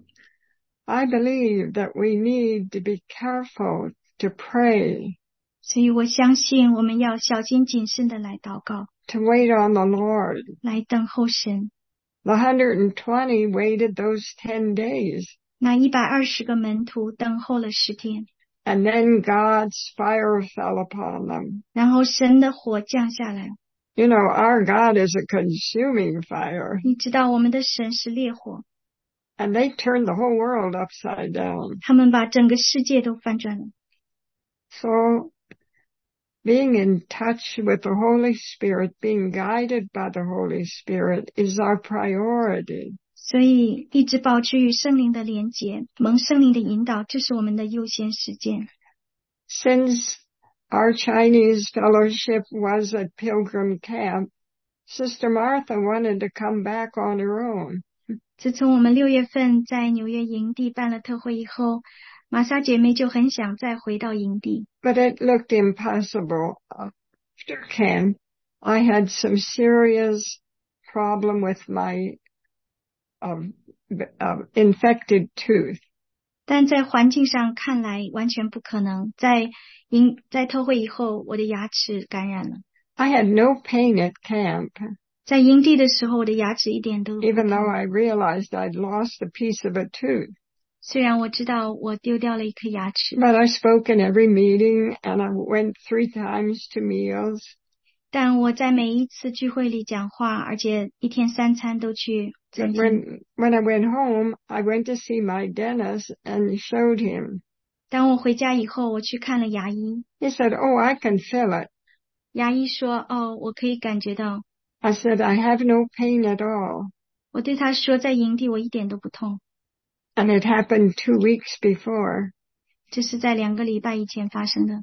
I believe that we need to be careful to pray. 所以我相信我们要小心谨慎的来祷告， To wait on the Lord. 来等候神。 The one hundred twenty waited those ten days. 那一百二十个门徒等候了十天， And then God's fire fell upon them. 然后神的火降下来。 You know, our God is a consuming fire. 你知道我们的神是烈火， And they turned the whole world upside down. 他们把整个世界都翻转了。 So, being in touch with the Holy Spirit, being guided by the Holy Spirit is our priority. 所以一直保持与圣灵的连结，蒙圣灵的引导，这是我们的优先实践。 Since our Chinese fellowship was at Pilgrim Camp, Sister Martha wanted to come back on her own. 自从我们六月份在纽约营地办了特会以后，玛莎姐妹就很想再回到营地。 But it looked impossible. After camp, I had some serious problem with my uh, uh, infected tooth. 但在环境上看来完全不可能。在营在特会以后，我的牙齿感染了。 I had no pain at camp, 在营地的时候，我的牙齿一点都不 even 痛。 though I realized I'd lost a piece of a tooth. 虽然我知道我丢掉了一颗牙齿， But I spoke in every meeting and I went three times to meals. 但我在每一次聚会里讲话，而且一天三餐都去 But 进行。 when, when I went home, I went to see my dentist and showed him. 当我回家以后，我去看了牙医， He said, oh, I can feel it. 牙医说：“哦，我可以感觉到。” I said, I have no pain at all. 我对他说：“在营地我一点都不痛。” And it happened two weeks before. 这是在两个礼拜以前发生的。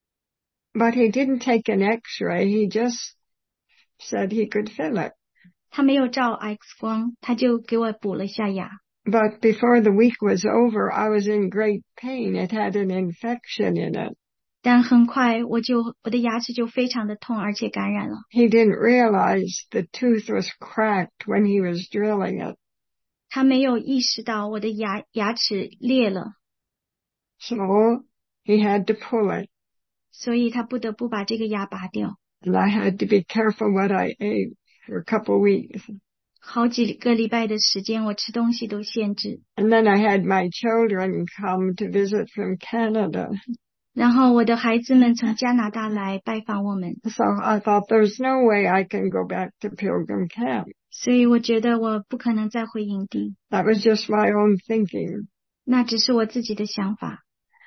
But he didn't take an x-ray. He just said he could feel it. 他没有照 X 光，他就给我补了一下牙。 But before the week was over, I was in great pain. It had an infection in it. 但很快我就我的牙齿就非常的痛，而且感染了。 He didn't realize the tooth was cracked when he was drilling it. 他没有意识到我的牙牙齿裂了， So he had to pull it. 所以他不得不把这个牙拔掉。 And I had to be careful what I ate for a couple of weeks. 好几个礼拜的时间，我吃东西都限制。 And then I had my children come to visit from Canada. 然后我的孩子们从加拿大来拜访我们， So I thought there's no way I can go back to Pilgrim Camp. 所以我觉得我不可能再回营地。 That was just my own thinking. 那只是我自己的想法。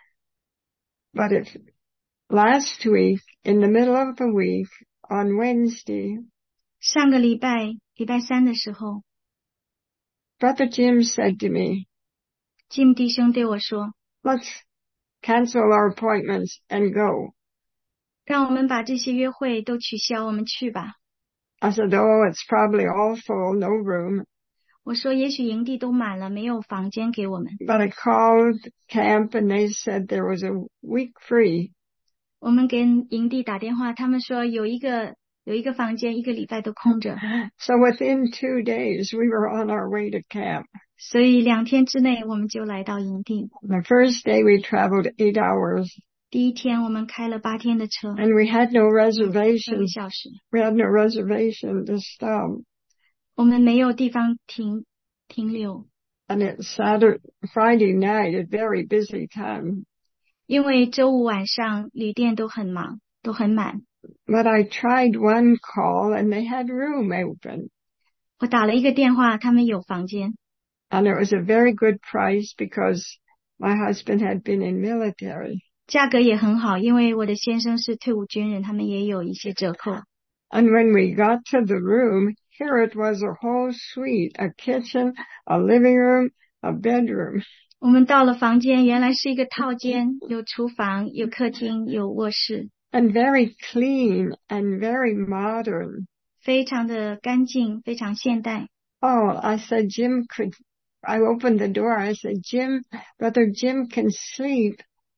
But if last week, in the middle of the week, on Wednesday, 上个礼拜礼拜三的时候， Brother Jim said to me, 吉姆弟兄对我说 let's cancel our appointments and go. 让我们把这些约会都取消，我们去吧。 I said, oh, it's probably all full, no room. 我说也许营地都满了，没有房间给我们。 But I called camp and they said there was a week free. 我们给营地打电话，他们说有一个有一个房间，一个礼拜都空着。 So within two days, we were on our way to camp. 所以两天之内我们就来到营地。 The first day we traveled eight hours. 第一天我们开了八天的车。 And we had no 六个 reservation. 小时。 We had no reservation to stop. 我们没有地方停停留。 And it's Saturday, Friday night, a very busy time. 因为周五晚上旅店都很忙，都很满。 But I tried one call and they had room open. 我打了一个电话，他们有房间。 And it was a very good price because my husband had been in military. 价格也很好，因为我的先生是退伍军人，他们也有一些折扣。 And when we got to the room, here it was a whole suite, a kitchen, a living room, a bedroom. 我们到了房间，原来是一个套间，有厨房，有客厅，有卧室。 And very clean and very modern. 非常的干净，非常现代。 Oh, I said, Jim could, I opened the door. I said, Jim, brother Jim can sleep.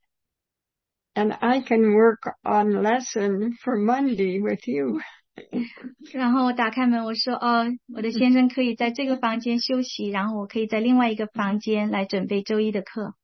And I can work on lesson for Monday with you. 然后我打开门，我说哦，我的先生可以在这个房间休息，然后我可以在另外一个房间来准备周一的课。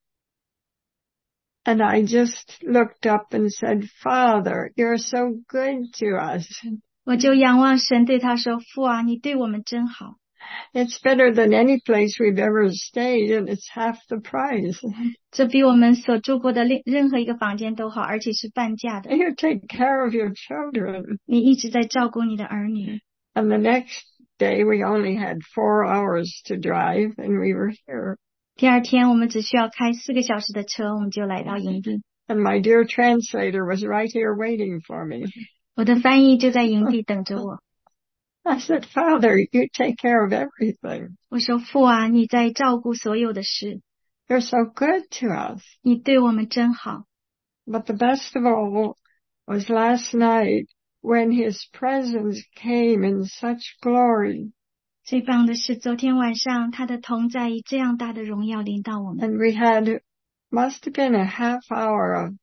And I just looked up and said, Father, you're so good to us. 我就仰望神，对他说，父啊，你对我们真好。 It's better than any place we've ever stayed, and it's half the price. 这比我们所住过的任任何一个房间都好，而且是半价的。 You take care of your children. 你一直在照顾你的儿女。 And the next day we only had four hours to drive, and we were here. 第二天我们只需要开四个小时的车，我们就来到营地。 And my dear translator was right here waiting for me. 我的翻译就在营地等着我。 I said, Father, you take care of everything. 我说，父啊，你在照顾所有的事， You're so good to us. 你对我们真好。 But the best of all was last night when his presence came in such glory. 最棒的是，昨天晚上他的同在以这样大的荣耀临到我们。 And we had, must have been a half hour of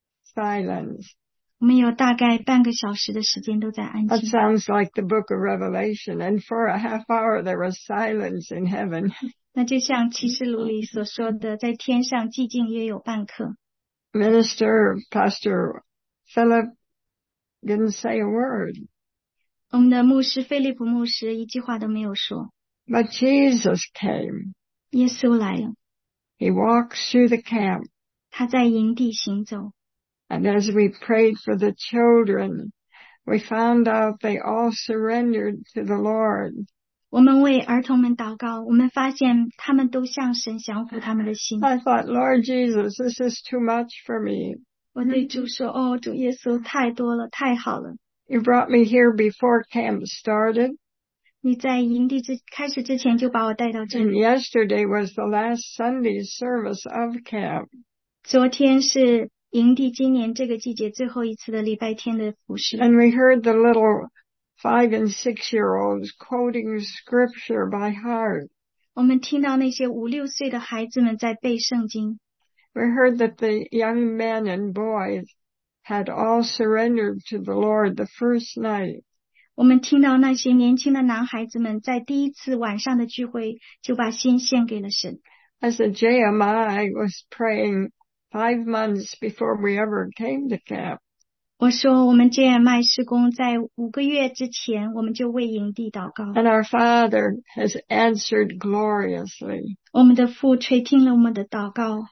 silence. 我们有大概半个小时的时间都在安 That 静。 sounds like the book of Revelation. And for a half hour there was silence in heaven. 那就像启示录里所说的，在天上寂静约有半刻。 Minister, Pastor Philip didn't say a word. 我们的牧师菲利普牧师一句话都没有说。 But Jesus came. 耶稣来了， He walks through the camp. 他在营地行走。 And as we prayed for the children, we found out they all surrendered to the Lord. 我们为儿童们祷告，我们发现他们都向神降服他们的心。 I thought, Lord Jesus, this is too much for me. 我对主说，哦，主耶稣，太多了，太好了。 You brought me here before camp started. 你在营地之开始之前就把我带到这 And 里。 yesterday was the last Sunday service of camp. 昨天是营地今年这个季节最后一次的礼拜天的服事。 And we heard the little five and six year olds quoting scripture by heart. 我们听到那些五六岁的孩子们在背圣经。 We heard that the young men and boys had all surrendered to the Lord the first night. 我们听到那些年轻的男孩子们在第一次晚上的聚会就把心献给了神。 As the J M I was praying five months before we ever came to camp. 我说我们 J M I 事工在五个月之前我们就为营地祷告。 And our Father has answered gloriously. 我们的父垂听了我们的祷告。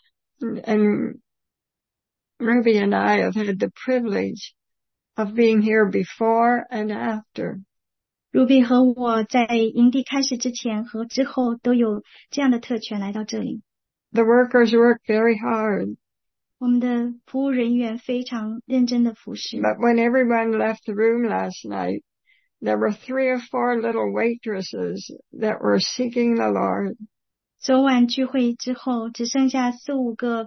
And Ruby and I have had the privilege of being here before and after. Ruby 和我在营地开始之前和之后都有这样的特权来到这里。 The workers work very hard. 我们的服务人员非常认真的服侍。 But when everyone left the room last night, there were three or four little waitresses that were seeking the Lord. 昨晚聚会之后，只剩下四五个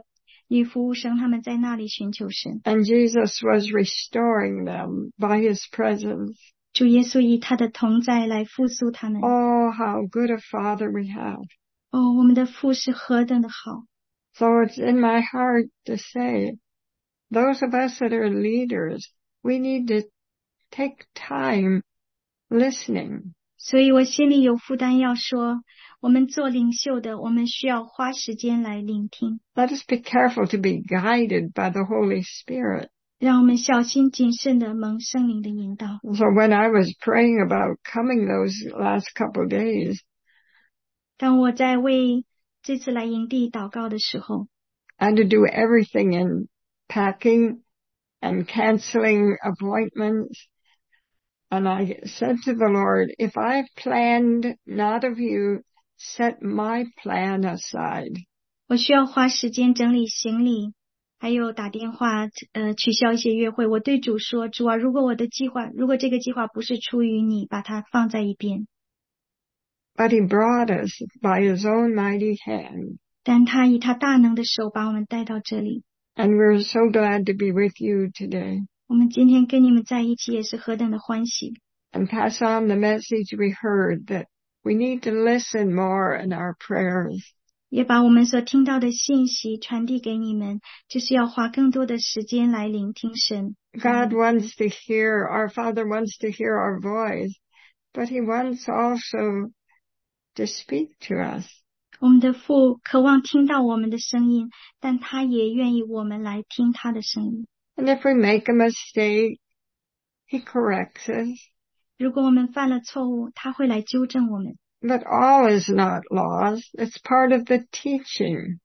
女服务生他们在那里寻求神。 And Jesus was restoring them by his presence. 主耶稣以他的同在来复苏他们。 Oh, how good a Father we have. 哦，我们的父是何等的好。 So it's in my heart to say, those of us that are leaders, we need to take time listening. 所以我心里有负担要说，我们做领袖的，我们需要花时间来聆听。 Let us be careful to be guided by the Holy Spirit. 让我们小心谨慎的蒙圣灵的引导。 So when I was praying about coming those last couple of days, 当我在为这次来营地祷告的时候， I had to do everything in packing and canceling appointments. And I said to the Lord, if I've planned not of you, set my plan aside. 我需要花时间整理行李，还有打电话呃取消一些约会。我对主说，主啊，如果我的计划，如果这个计划不是出于你，把它放在一边。 But he brought us by his own mighty hand. 但他以他大能的手把我们带到这里。 And we're so glad to be with you today. 我们今天跟你们在一起也是何等的欢喜。 And pass on the message we heard that we need to listen more in our prayers. 也把我们所听到的信息传递给你们，就是要花更多的时间来聆听神。 God wants to hear, our Father wants to hear our voice, but he wants also to speak to us. 我们的父渴望听到我们的声音，但他也愿意我们来听他的声音。 And if we make a mistake, he corrects us. 如果我们犯了错误，他会来纠正我们。 But all is not lost. It's part of the teaching.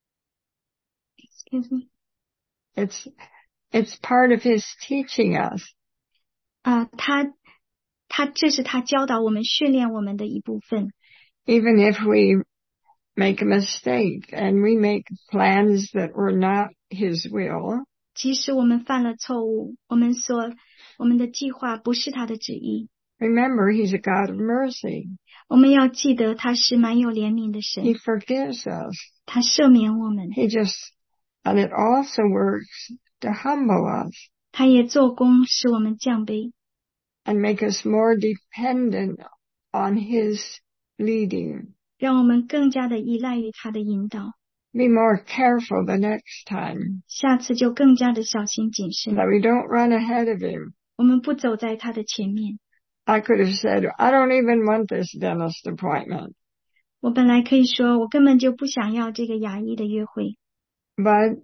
Excuse me. It's, it's part of his teaching us. 啊、呃，他他这是他教导我们、训练我们的一部分。 Even if we make a mistake and we make plans that were not his will, 即使我们犯了错误，我们所我们的计划不是他的旨意。 remember he's a God of mercy. 我们要记得他是蛮有怜悯的神， He forgives us. 他赦免我们， He just, and it also works to humble us 他也做工使我们降卑， and make us more dependent on his leading. 让我们更加的依赖于他的引导。 Be more careful the next time 下次就更加的小心谨慎， that we don't run ahead of him. 我们不走在他的前面。 I could have said, I don't even want this dentist appointment. 我本来可以说，我根本就不想要这个牙医的约会， But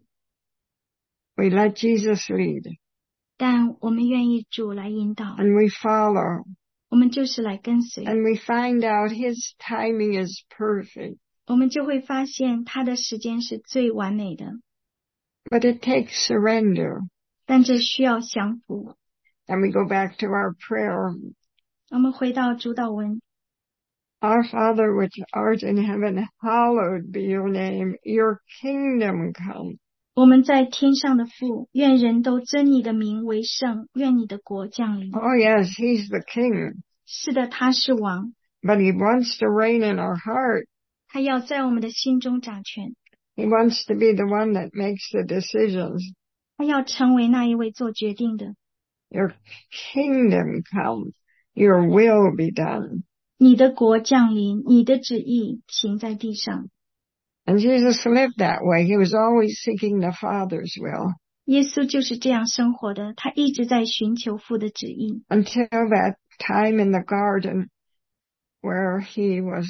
we let Jesus lead 但我们愿意主来引导， and we follow 我们就是来跟随， and we find out his timing is perfect. 我们就会发现他的时间是最完美的， But it takes surrender. 但这需要降服。 And we go back to our prayer. 我们回到主祷文， Our Father which art in heaven, hallowed be your name. Your kingdom come. 我们在天上的父，愿人都尊你的名为圣，愿你的国降临。 Oh yes, he's the king. 是的，他是王， But he wants to reign in our heart. 他要在我们的心中掌权， He wants to be the one that makes the decisions. 他要成为那一位做决定的。 Your kingdom come. Your will be done. 你的国降临，你的旨意行在地上。 And Jesus lived that way. He was always seeking the Father's will 耶稣就是这样生活的，他一直在寻求父的旨意， until that time in the garden where he was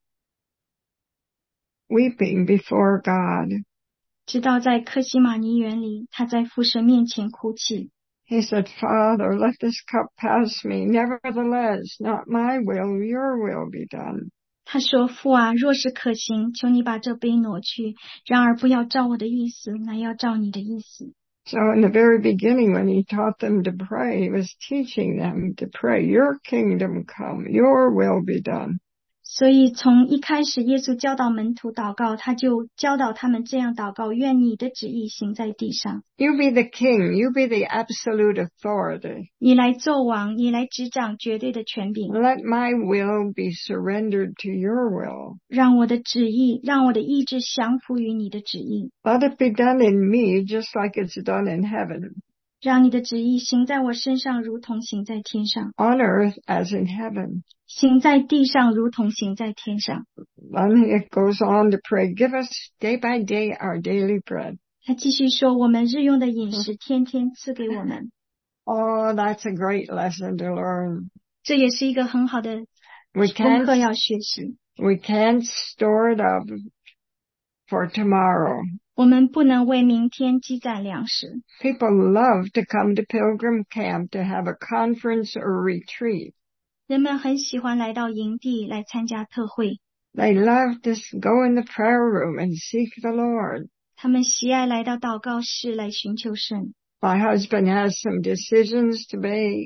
weeping before God. 直到在客西马尼园里，他在父神面前哭泣。 He said, Father, let this cup pass me. Nevertheless, not my will, your will be done. 他说：“父啊，若是可行，求你把这杯挪去。然而不要照我的意思，乃要照你的意思。” So in the very beginning, when he taught them to pray, he was teaching them to pray, your kingdom come, your will be done. 所以从一开始耶稣教导门徒祷告，他就教导他们这样祷告，愿你的旨意行在地上。 You be the king, you be the absolute authority. 你来做王，你来执掌绝对的权柄， Let my will be surrendered to your will. 让我的旨意，让我的意志降服于你的旨意， Let it be done in me just like it's done in heaven, 让你的旨意行在我身上，如同行在天上， on earth as in heaven. 行在地上，如同行在天上。 Then it goes on to pray, give us day by day our daily bread. 他继续说，我们日用的饮食天天赐给我们。 Oh, that's a great lesson to learn. 这也是一个很好的 We 功课 can't, 要学习。 we can't store it up for tomorrow. 我们不能为明天积攒粮食。 People love to come to Pilgrim Camp to have a conference or retreat. 人们很喜欢来到营地来参加特会， They love to go in the prayer room and seek the Lord. 他们喜爱来到祷告室来寻求神。 My husband has some decisions to make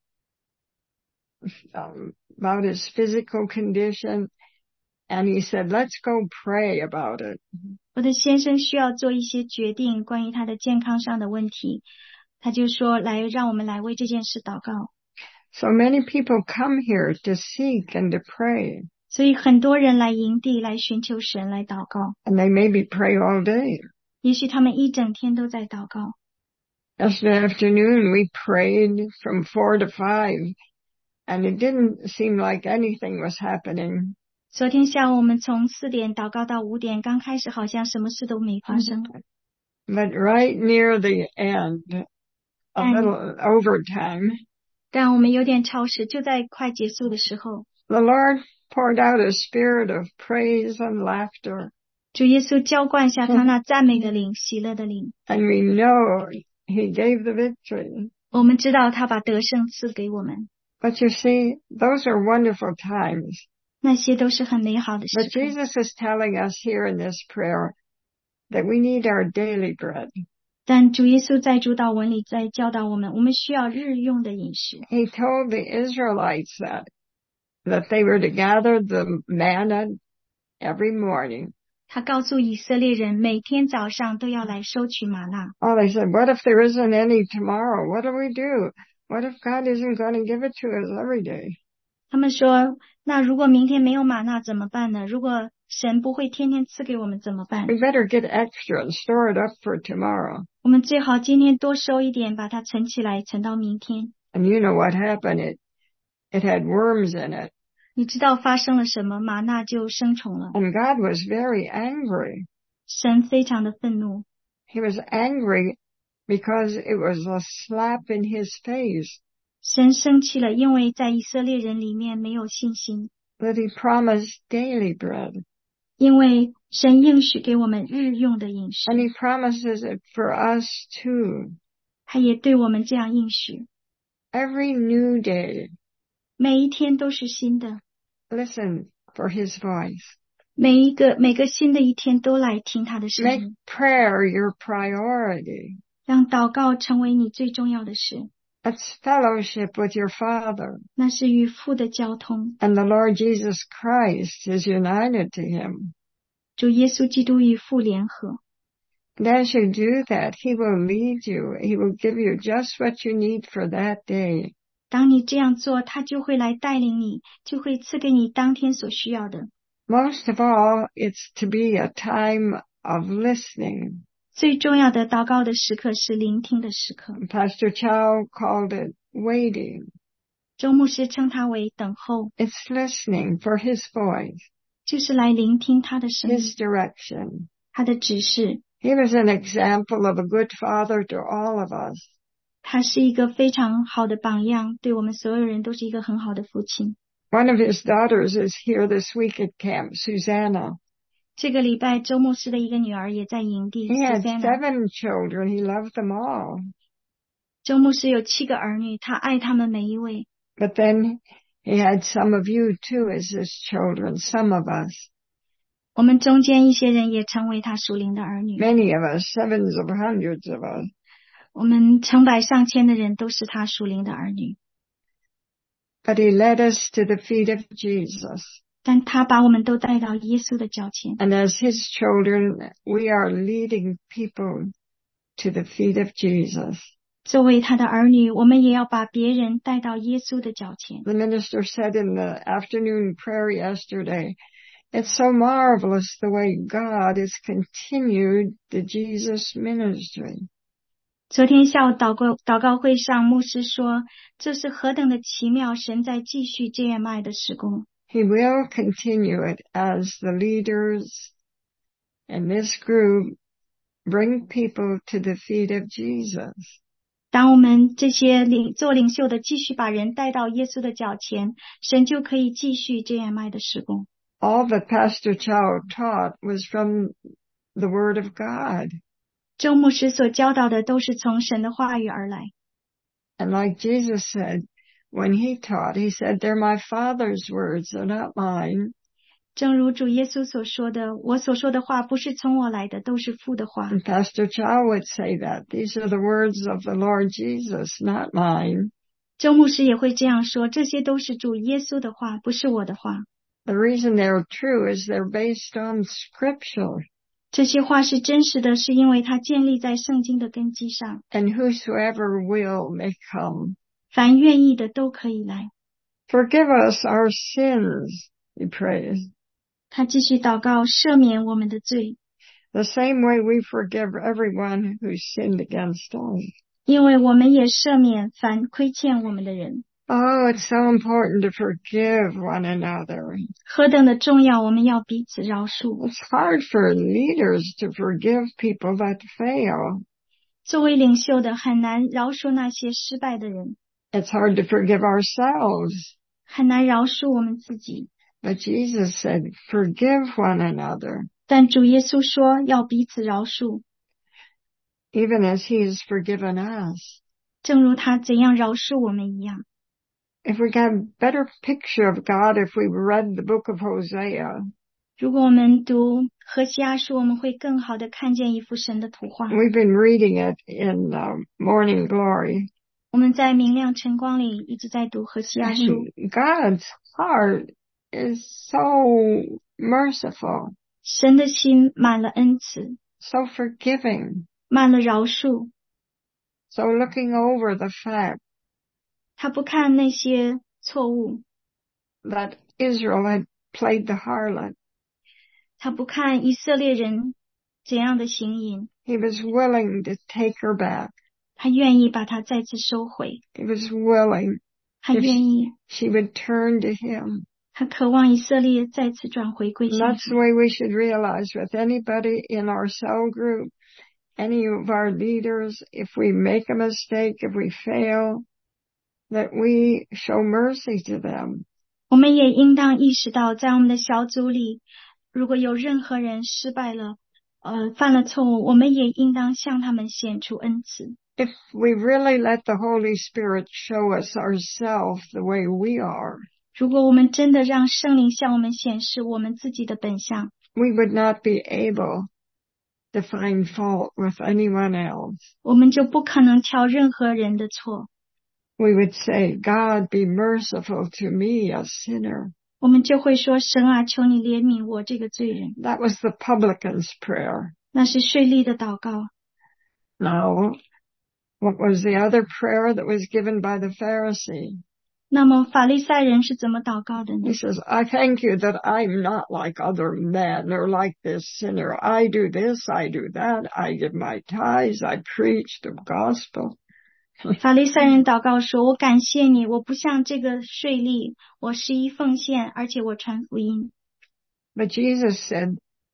um, about his physical condition, and he said, let's go pray about it. 我的先生需要做一些决定，关于他的健康上的问题，他就说来让我们来为这件事祷告。 So many people come here to seek and to pray, 所以很多人来营地来寻求神来祷告， and they maybe pray all day. 也许他们一整天都在祷告。 Yesterday afternoon, we prayed from four to five, and it didn't seem like anything was happening. 昨天下午我们从四点祷告到五点，刚开始好像什么事都没发生， But right near the end, a And- little overtime, 但我们有点超时，就在快结束的时候， the Lord poured out a spirit of praise and laughter, 主耶稣浇灌下他那赞美的灵、喜乐的灵。 and we know He gave the victory. 我们知道他把得胜赐给我们， But you see, those are wonderful times. 那些都是很美好的时 But 刻。 Jesus is telling us here in this prayer that we need our daily bread. 但主耶稣在主导文里在教导我们，我们需要日用的饮食。 He told the Israelites that, that they were to gather the manna every morning. 他告诉以色列人，每天早上都要来收取玛纳。 Oh, they said, what if there isn't any tomorrow? What do we do? What if God isn't going to give it to us every day? 他们说，那如果明天没有玛纳怎么办呢？如果神不会天天赐给我们怎么办？ We better get extra and store it up for tomorrow. 我们最好今天多收一点，把它存起来，存到明天。 And you know what happened? It, it had worms in it. 你知道发生了什么？玛纳就生虫了。 And God was very angry. 神非常的愤怒， He was angry because it was a slap in his face 神生气了，因为在以色列人里面没有信心， that he promised daily bread. 因为神应许给我们日用的饮食， And he promises it for us too. 他也对我们这样应许， Every new day, 每一天都是新的， listen for his voice. 每一个每个新的一天都来听他的声 Make 音， prayer your priority. 让祷告成为你最重要的事。 That's fellowship with your Father. 那是与父的交通， And the Lord Jesus Christ is united to him. 主耶稣基督与父联合。 And as you do that, he will lead you. He will give you just what you need for that day. 当你这样做，他就会来带领你，就会赐给你当天所需要的。 Most of all, it's to be a time of listening. 最重要的祷告的时刻是聆听的时刻。 Pastor Chow called it waiting. 周牧师称它为等候， It's listening for his voice, 就是来聆听他的声音， his direction. 他的指示。 He was an example of a good father to all of us. 他是一个非常好的榜样，对我们所有人都是一个很好的父亲。 One of his daughters is here this week at camp, Susanna. 这个礼拜，周牧师的一个女儿也在营地。 He had Susanna seven children. He loved them all. 周牧师有七个儿女，他爱他们每一位。 But then he had some of you too as his children, some of us. 我们中间一些人也成为他属灵的儿女， Many of us, sevens of hundreds of us. 我们成百上千的人都是他属灵的儿女。 But he led us to the feet of Jesus. 但他把我们都带到耶稣的脚前。 And as his children, we are leading people to the feet of Jesus. 作为他的儿女，我们也要把别人带到耶稣的脚前。 The minister said in the afternoon prayer yesterday, it's so marvelous the way God has continued the Jesus ministry. 昨天下午祷告祷告会上，牧师说，这是何等的奇妙，神在继续这样爱的事工。 He will continue it as the leaders in this group bring people to the feet of Jesus. 当我们这些领做领袖的继续把人带到耶稣的脚前，神就可以继续这样爱的事工。 All that Pastor Chow taught was from the Word of God. 周牧师所教导的都是从神的话语而来。 And like Jesus said, when he taught, he said, they're my Father's words, they're not mine. 正如主耶稣所说的，我所说的话不是从我来的，都是父的话。 And Pastor Chow would say that. These are the words of the Lord Jesus, not mine. 周牧师也会这样说，这些都是主耶稣的话，不是我的话。 The reason they're true is they're based on Scripture. 这些话是真实的，是因为它建立在圣经的根基上。 And whosoever will may come. 凡愿意的都可以来。 Forgive us our sins, he prays. 他继续祷告，赦免我们的罪， The same way we forgive everyone who sinned against us. 因为我们也赦免凡亏欠我们的人。 Oh, it's so important to forgive one another. 何等的重要，我们要彼此饶恕。 It's hard for leaders to forgive people that fail. 作为领袖的，很难饶恕那些失败的人， It's hard to forgive ourselves. 很难饶恕我们自己。 But Jesus said, forgive one another, 但主耶稣说要彼此饶恕， even as he has forgiven us. 正如他怎样饶恕我们一样。 If we got a better picture of God, if we read the book of Hosea, 如果我们读何西阿书，我们会更好的看见一幅神的图画。 we've been reading it in uh, Morning Glory. 我们在明亮晨光里一直在读何西阿书。 God's heart is so merciful, 神的心满了恩慈， so forgiving, 满了饶恕。 so looking over the fact 他不看那些错误， that Israel had played the harlot. 他不看以色列人怎样的行淫， He was willing to take her back. 他愿意把她再次收回， He was willing 他愿意， she would turn to him. 他渴望以色列再次转回归 And 向 that's 主 the。way we should realize with anybody in our cell group, any of our leaders, if we make a mistake, if we fail, that we show mercy to them. 我们也应当意识到，在我们的小组里，如果有任何人失败了，呃，犯了错误，我们也应当向他们显出恩慈。 If we really let the Holy Spirit show us ourselves the way we are, 如果我们真的让圣灵向我们显示我们自己的本相， we would not be able to find fault with anyone else. 我们就不可能挑任何人的错， We would say, God, be merciful to me, a sinner. 我们就会说：“神啊，求你怜悯我这个罪人。 That was the publican's prayer. ” 那是税吏的祷告。 Now, what was the other prayer that was given by the Pharisee? 那么法利赛人是怎么祷告的呢 He？ says, I thank you that I'm not like other men or like this sinner. I do this, I do that, I give my tithes, I preach the gospel. 法利赛人祷告说：“我感谢你，我不像这个税吏，我十一奉献，而且我传福音。” But Jesus said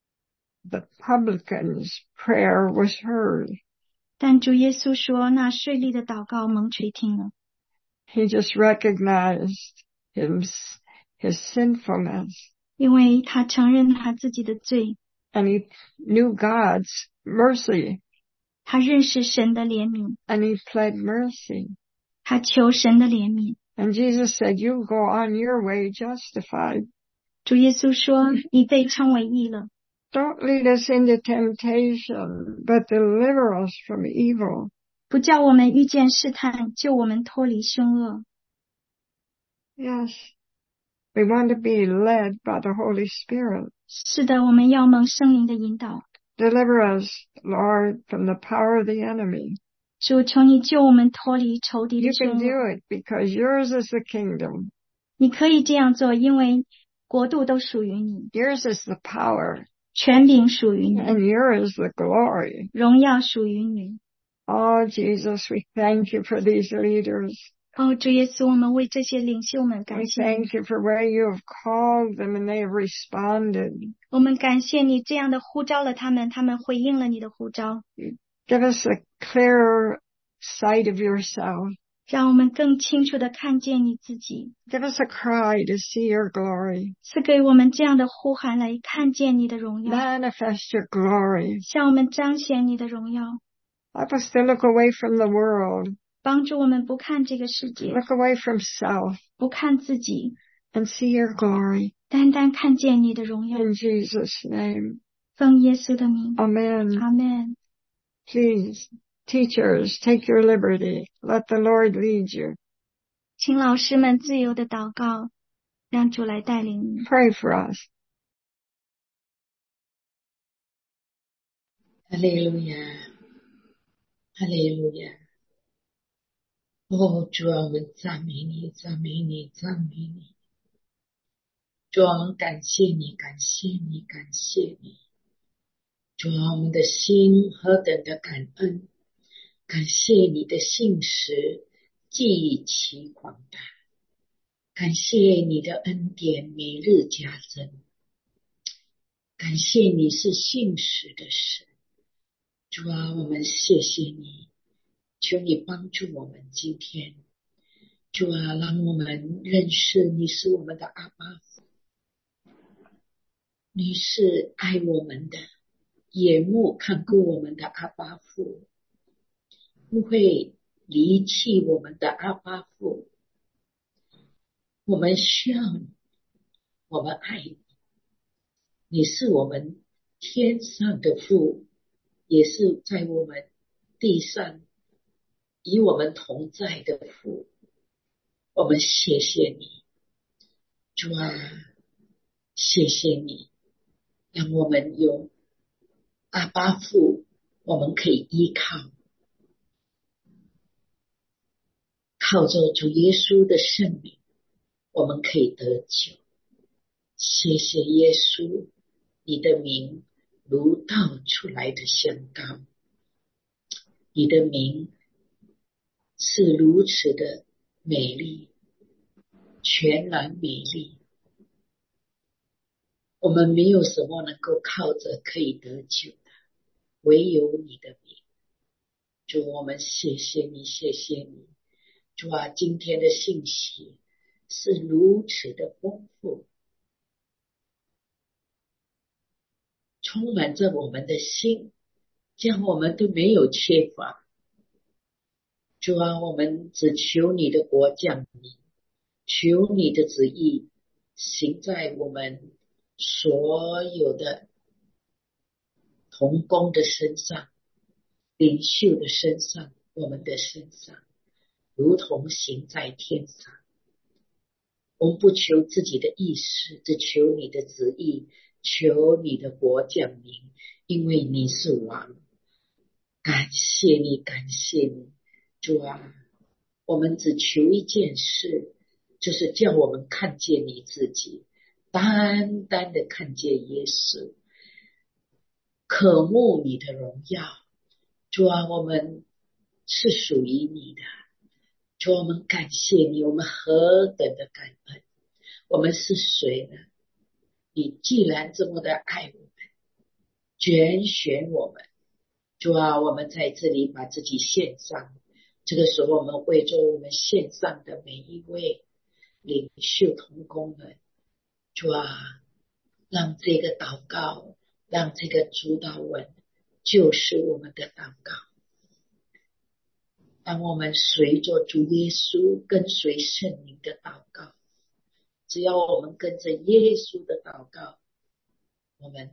the publican's prayer was heard. 但主耶稣说，那税吏的祷告蒙垂听了。 He just recognized his, his sinfulness, 因为他承认他自己的罪， and he knew God's mercy, 他认识神的怜悯， and he pled mercy. 他求神的怜悯。 And Jesus said, you go on your way justified. 主耶稣说：“你被称为义了， Don't lead us into temptation, but deliver us from evil. 不叫我们遇见试探，救我们脱离凶恶。” Yes. We want to be led by the Holy Spirit. 是的，我们要蒙圣灵的引导。 Deliver us, Lord, from the power of the enemy. 主，求你救我们脱离仇敌的 You 凶 can do 恶。 it because yours is the kingdom. 你可以这样做，因为国度都属于你， Yours is the power. 权柄属于你， And yours is the glory. 荣耀属于你。 Oh, Jesus, we thank you for these leaders. 哦，主耶稣，我们为这些领袖们 We 感谢你， thank you for where you have called them and they have responded. 我们感谢你这样的呼召了他们，他们回应了你的呼召， Give us a clearer sight of yourself. 让我们更清楚地看见你自己， Give us a cry to see your glory. 赐给我们这样的呼喊来看见你的荣耀， Manifest your glory. 向我们彰显你的荣耀， Help us to look away from the world, 帮助我们不看这个世界， look away from self, 不看自己， and see your glory. 单单看见你的荣耀。 In Jesus' name. 奉耶稣的名， Amen. 阿们。 Please, teachers, take your liberty. Let the Lord lead you. 请老师们自由的祷告，让主来带领你。 Pray for us. 哈利路亚，哈利路亚。哦，主啊，我们赞美你，赞美你，赞美你。主啊，我们感谢你，感谢你，感谢你。主啊，我们的心何等的感恩，感谢你的信实极其广大，感谢你的恩典每日加增，感谢你是信实的神。主啊，我们谢谢你，求你帮助我们今天。主啊，让我们认识你是我们的阿爸父，你是爱我们的，眼目看顾我们的阿爸父，不会离弃我们的阿爸父。我们需要你，我们爱你，你是我们天上的父，也是在我们地上与我们同在的父。我们谢谢你，主啊，谢谢你，让我们有阿爸父，我们可以依靠，靠着主耶稣的圣名，我们可以得救。谢谢耶稣，你的名如倒出来的香膏，你的名是如此的美丽，全然美丽。我们没有什么能够靠着可以得救的，唯有你的名。主，我们谢谢你，谢谢你。主啊，今天的信息是如此的丰富，充满着我们的心，将我们都没有缺乏。主啊，我们只求你的国降临，求你的旨意行在我们所有的同工的身上，领袖的身上，我们的身上，如同行在天上。我们不求自己的意识，只求你的旨意，求你的国降临，因为你是王。感谢你，感谢你，主啊，我们只求一件事，就是叫我们看见你自己，单单的看见耶稣，渴慕你的荣耀。主啊，我们是属于你的。主，我们感谢你，我们何等的感恩。我们是谁呢？你既然这么的爱我们，拣选我们。主啊，我们在这里把自己献上。这个时候我们为着我们献上的每一位领袖同工们，主啊，让这个祷告，让这个主祷文就是我们的祷告。让我们随着主耶稣，跟随圣灵的祷告。只要我们跟着耶稣的祷告，我们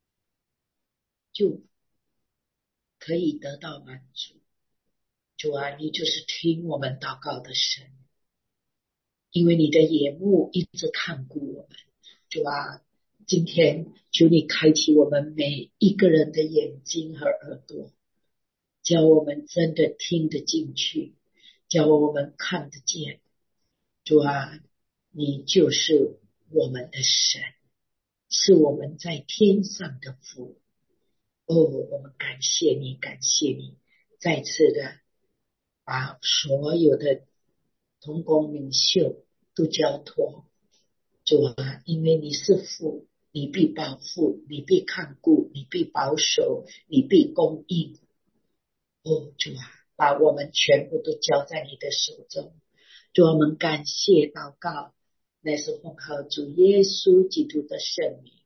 就可以得到满足。主啊，你就是听我们祷告的神， 因为你的眼目一直看顾我们，主啊，今天求你开启我们每一个人的眼睛和耳朵，叫我们真的听得进去，叫我们看得见。主啊，你就是我们的神，是我们在天上的父。哦，我们感谢你，感谢你，再次的把所有的同工领袖都交托。主啊，因为你是父，你必保护，你必看顾，你必保守，你必供应。哦，主啊，把我们全部都交在你的手中。主啊，我们感谢祷告，乃是奉靠主耶稣基督的圣名。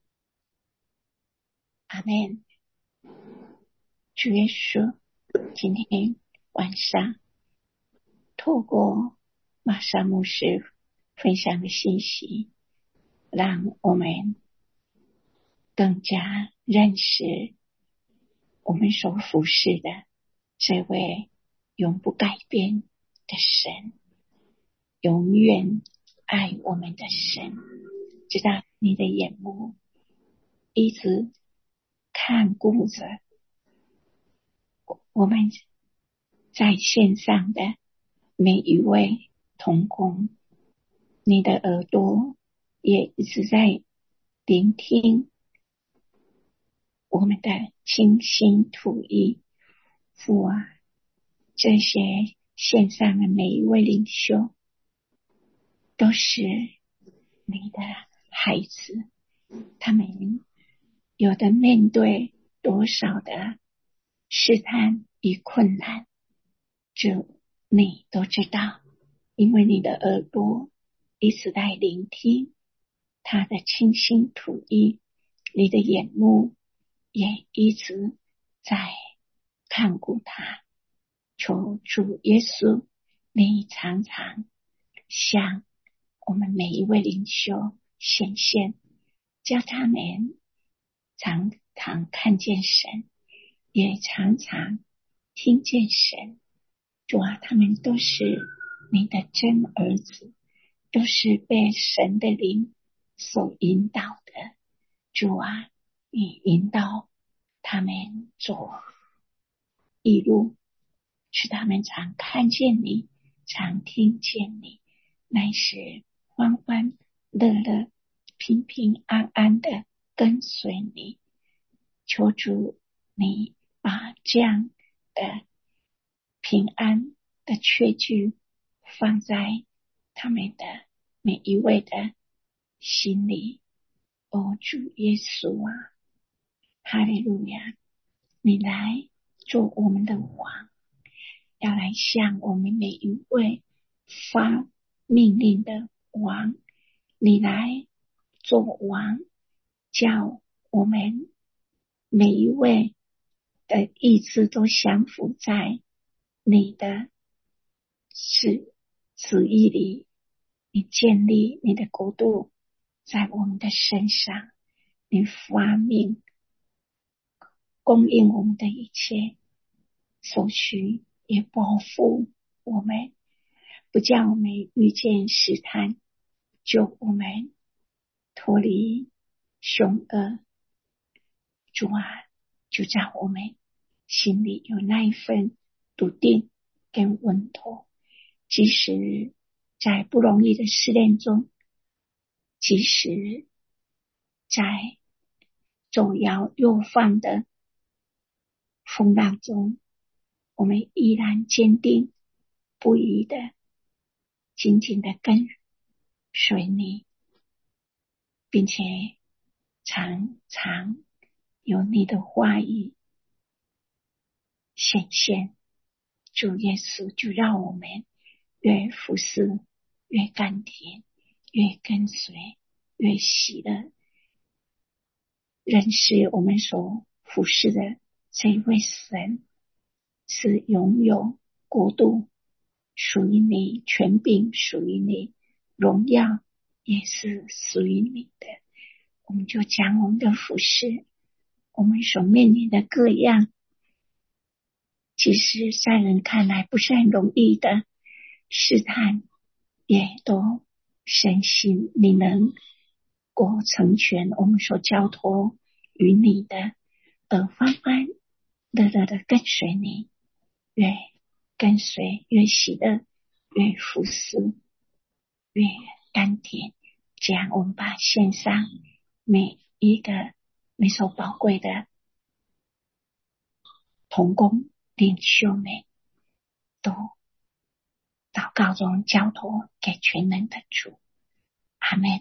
阿们。主耶稣，今天晚上透过玛莎牧师分享的信息，让我们更加认识我们所服侍的这位永不改变的神，永远爱我们的神。知道你的眼目一直看顾着我们在线上的每一位同工，你的耳朵也一直在聆听我们的倾心吐意。父啊，这些线上的每一位领袖都是你的孩子，他们有的面对多少的试探与困难，这你都知道，因为你的耳朵一直在聆听他的倾心吐意，你的眼目也一直在看顾他。求主耶稣，你常常向我们每一位领袖显现，叫他们常常看见神，也常常听见神。主啊，他们都是你的真儿子，都是被神的灵所引导的。主啊，你引导他们走义路，使他们常看见你，常听见你，乃是欢欢乐乐、平平安安的跟随你。求主你把这样的平安的确据放在他们的每一位的心里。哦，主耶稣啊，哈利路亚，你来做我们的王，要来向我们每一位发命令的王，你来做王，叫我们每一位的意志都降服在你的旨旨意里，你建立你的国度在我们的身上，你发命供应我们的一切所需，也保护我们，不叫我们遇见试探，救我们脱离凶恶。主啊，就在我们心里有那一份笃定跟稳妥，即使在不容易的试炼中，即使在左摇右晃的风浪中，我们依然坚定不移的紧紧的跟随你，并且常常有你的话语显现。主耶稣，就让我们越服侍越甘甜，越跟随越喜乐，认识我们所服侍的这一位神是拥有国度，属于你，权柄属于你，荣耀也是属于你的。我们就将我们的服侍，我们所面临的各样，其实在人看来不是很容易的试探， 也都深信你能过成全我们所交托于你的，而欢欢乐乐的跟随你，越跟随越喜乐，越服侍越甘甜。这样我们把献上每一个每所宝贵的同工领袖们都祷告中交托给全能的主。阿们。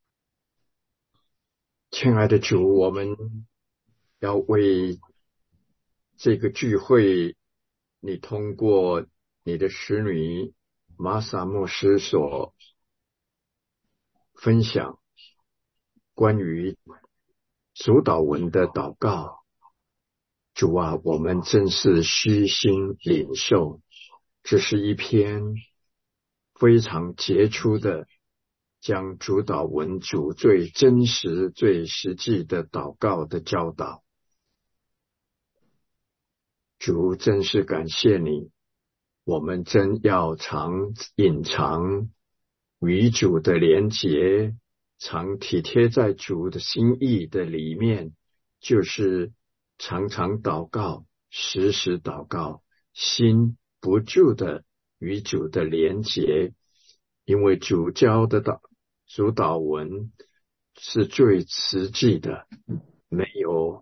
亲爱的主，我们要为这个聚会，你通过你的使女玛撒牧师所分享关于主祷文的祷告，主啊，我们真是虚心领受，这是一篇非常杰出的将主祷文主最真实最实际的祷告的教导。主，真是感谢你，我们真要常隐藏与主的连结，常体贴在主的心意的里面，就是常常祷告，时时祷告，心不住的与主的连结，因为主教的祷主祷文是最实际的，没有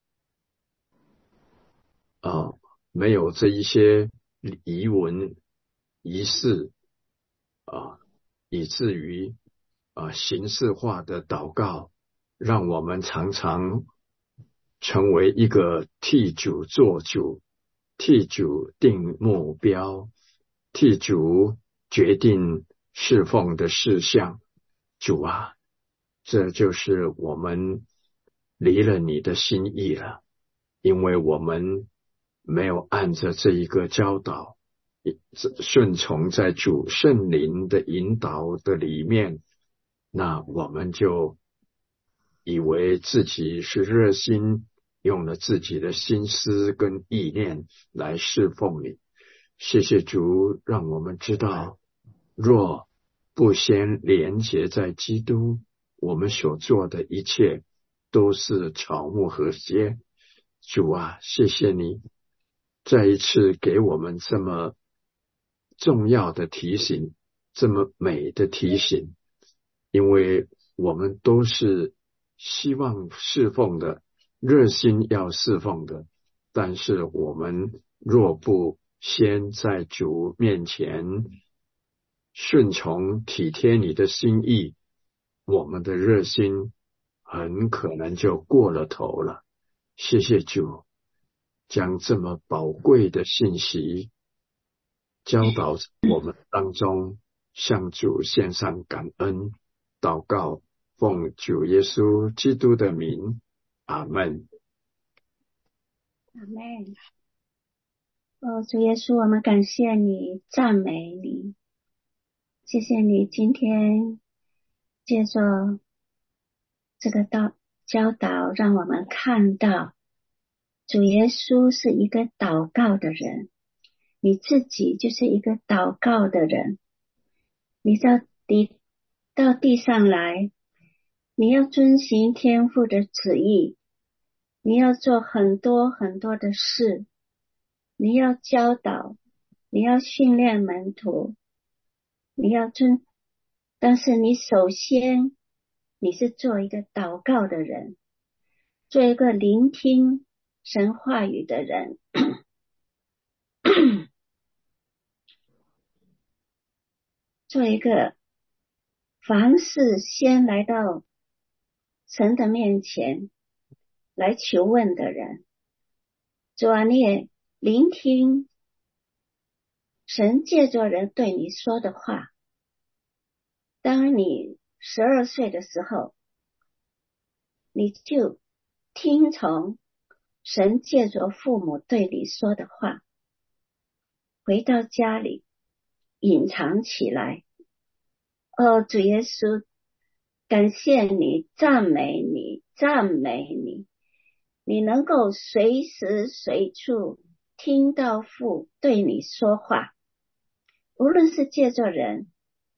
啊，没有这一些仪文仪式啊，以至于啊形式化的祷告，让我们常常成为一个替主做主、替主定目标、替主决定侍奉的事项。主啊，这就是我们离了你的心意了，因为我们没有按着这一个教导顺从在主圣灵的引导的里面，那我们就以为自己是热心，用了自己的心思跟意念来侍奉你。谢谢主，让我们知道，若不先连结在基督，我们所做的一切都是草木禾秸。主啊，谢谢你再一次给我们这么重要的提醒，这么美的提醒，因为我们都是希望侍奉的，热心要侍奉的，但是我们若不先在主面前顺从体贴你的心意，我们的热心很可能就过了头了。谢谢主，将这么宝贵的信息教导我们当中，向主献上感恩祷告，奉主耶稣基督的名，阿们。 阿们。哦，主耶稣，我们感谢你，赞美你，谢谢你今天借着这个道教导，让我们看到主耶稣是一个祷告的人，你自己就是一个祷告的人，你到地到地上来，你要遵行天父的旨意，你要做很多很多的事，你要教导，你要训练门徒，你要遵，但是你首先你是做一个祷告的人，做一个聆听神话语的人做一个凡事先来到神的面前来求问的人。主啊，你也聆听神借着人对你说的话。当你十二岁的时候，你就听从神借着父母对你说的话，回到家里隐藏起来。哦，主耶稣，感谢你，赞美你，赞美你，你能够随时随处听到父对你说话，无论是借着人，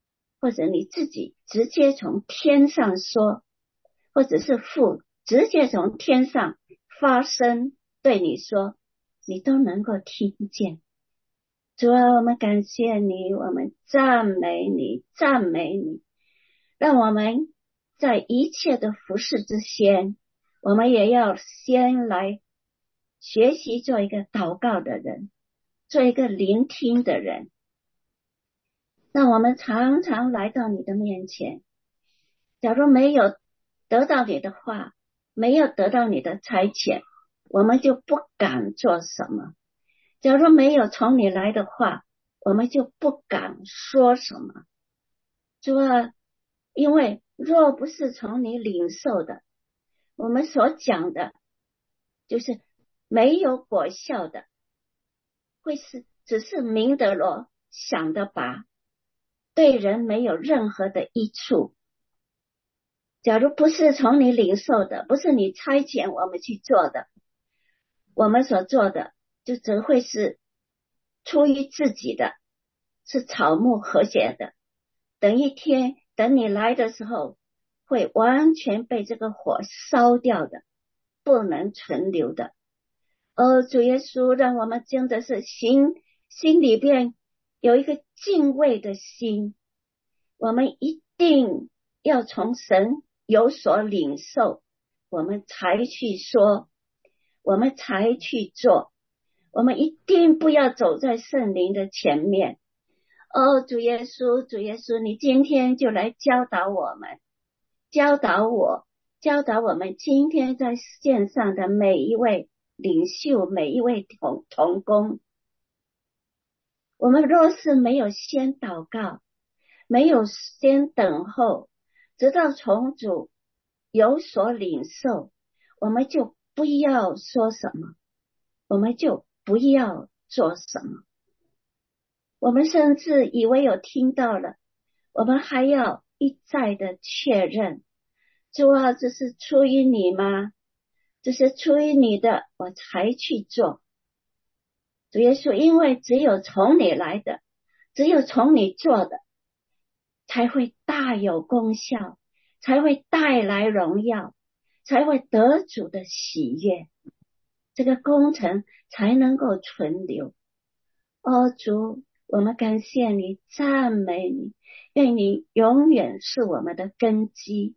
或者你自己直接从天上说，或者是父直接从天上发声对你说，你都能够听见。主啊，我们感谢你，我们赞美你，赞美你，让我们在一切的服事之前，我们也要先来学习做一个祷告的人，做一个聆听的人。让我们常常来到你的面前，假如没有得到你的话，没有得到你的差遣，我们就不敢做什么。假如没有从你来的话，我们就不敢说什么。主啊，因为若不是从你领受的，我们所讲的就是没有果效的，会是只是明得罗想得拔，对人没有任何的益处。假如不是从你领受的，不是你差遣我们去做的，我们所做的就只会是出于自己的，是草木和谐的，等一天等你来的时候会完全被这个火烧掉的，不能存留的。哦，主耶稣，让我们真的是心心里边有一个敬畏的心，我们一定要从神有所领受，我们才去说，我们才去做，我们一定不要走在圣灵的前面。哦，主耶稣，主耶稣，你今天就来教导我们，教导我，教导我们今天在线上的每一位领袖，每一位同同工。我们若是没有先祷告，没有先等候，直到从主有所领受，我们就不要说什么，我们就不要做什么。我们甚至以为有听到了，我们还要一再的确认，主啊，这是出于你吗？这是出于你的，我才去做。主耶稣，因为只有从你来的，只有从你做的，才会大有功效，才会带来荣耀，才会得主的喜悦，这个工程才能够存留。哦，主，我们感谢你，赞美你，愿你永远是我们的根基。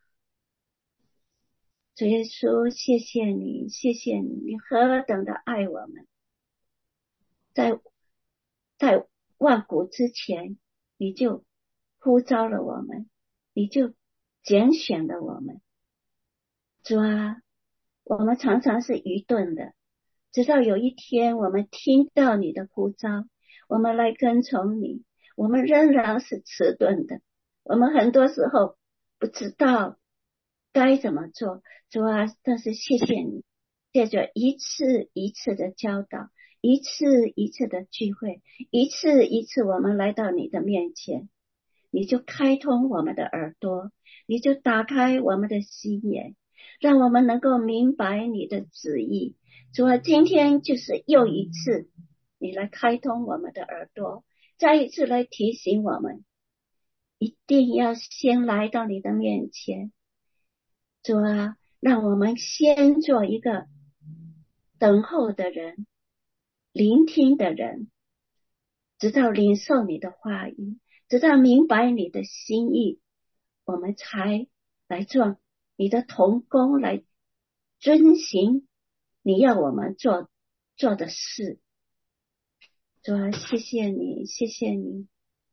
主耶稣，谢谢你，谢谢你，你何等的爱我们，在在万古之前，你就呼召了我们，你就拣选了我们。主啊，我们常常是愚钝的，直到有一天我们听到你的呼召，我们来跟从你，我们仍然是迟钝的，我们很多时候不知道该怎么做。主啊，但是谢谢你，借着一次一次的教导，一次一次的聚会，一次一次我们来到你的面前，你就开通我们的耳朵，你就打开我们的心眼，让我们能够明白你的旨意。主啊，今天就是又一次你来开通我们的耳朵，再一次来提醒我们，一定要先来到你的面前。主啊，让我们先做一个等候的人，聆听的人，直到领受你的话语，直到明白你的心意，我们才来做你的同工，来遵行你要我们做做的事。主啊，谢谢你，谢谢你，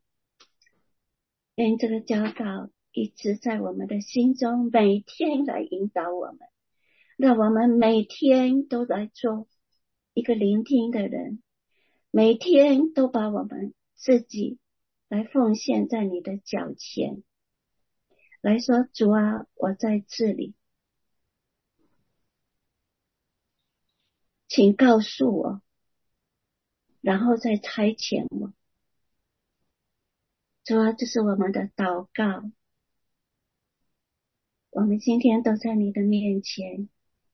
愿这个教导一直在我们的心中，每天来引导我们，让我们每天都来做一个聆听的人，每天都把我们自己来奉献在你的脚前，来说，主啊，我在这里，请告诉我，然后再差遣我。主啊，这是我们的祷告，我们今天都在你的面前，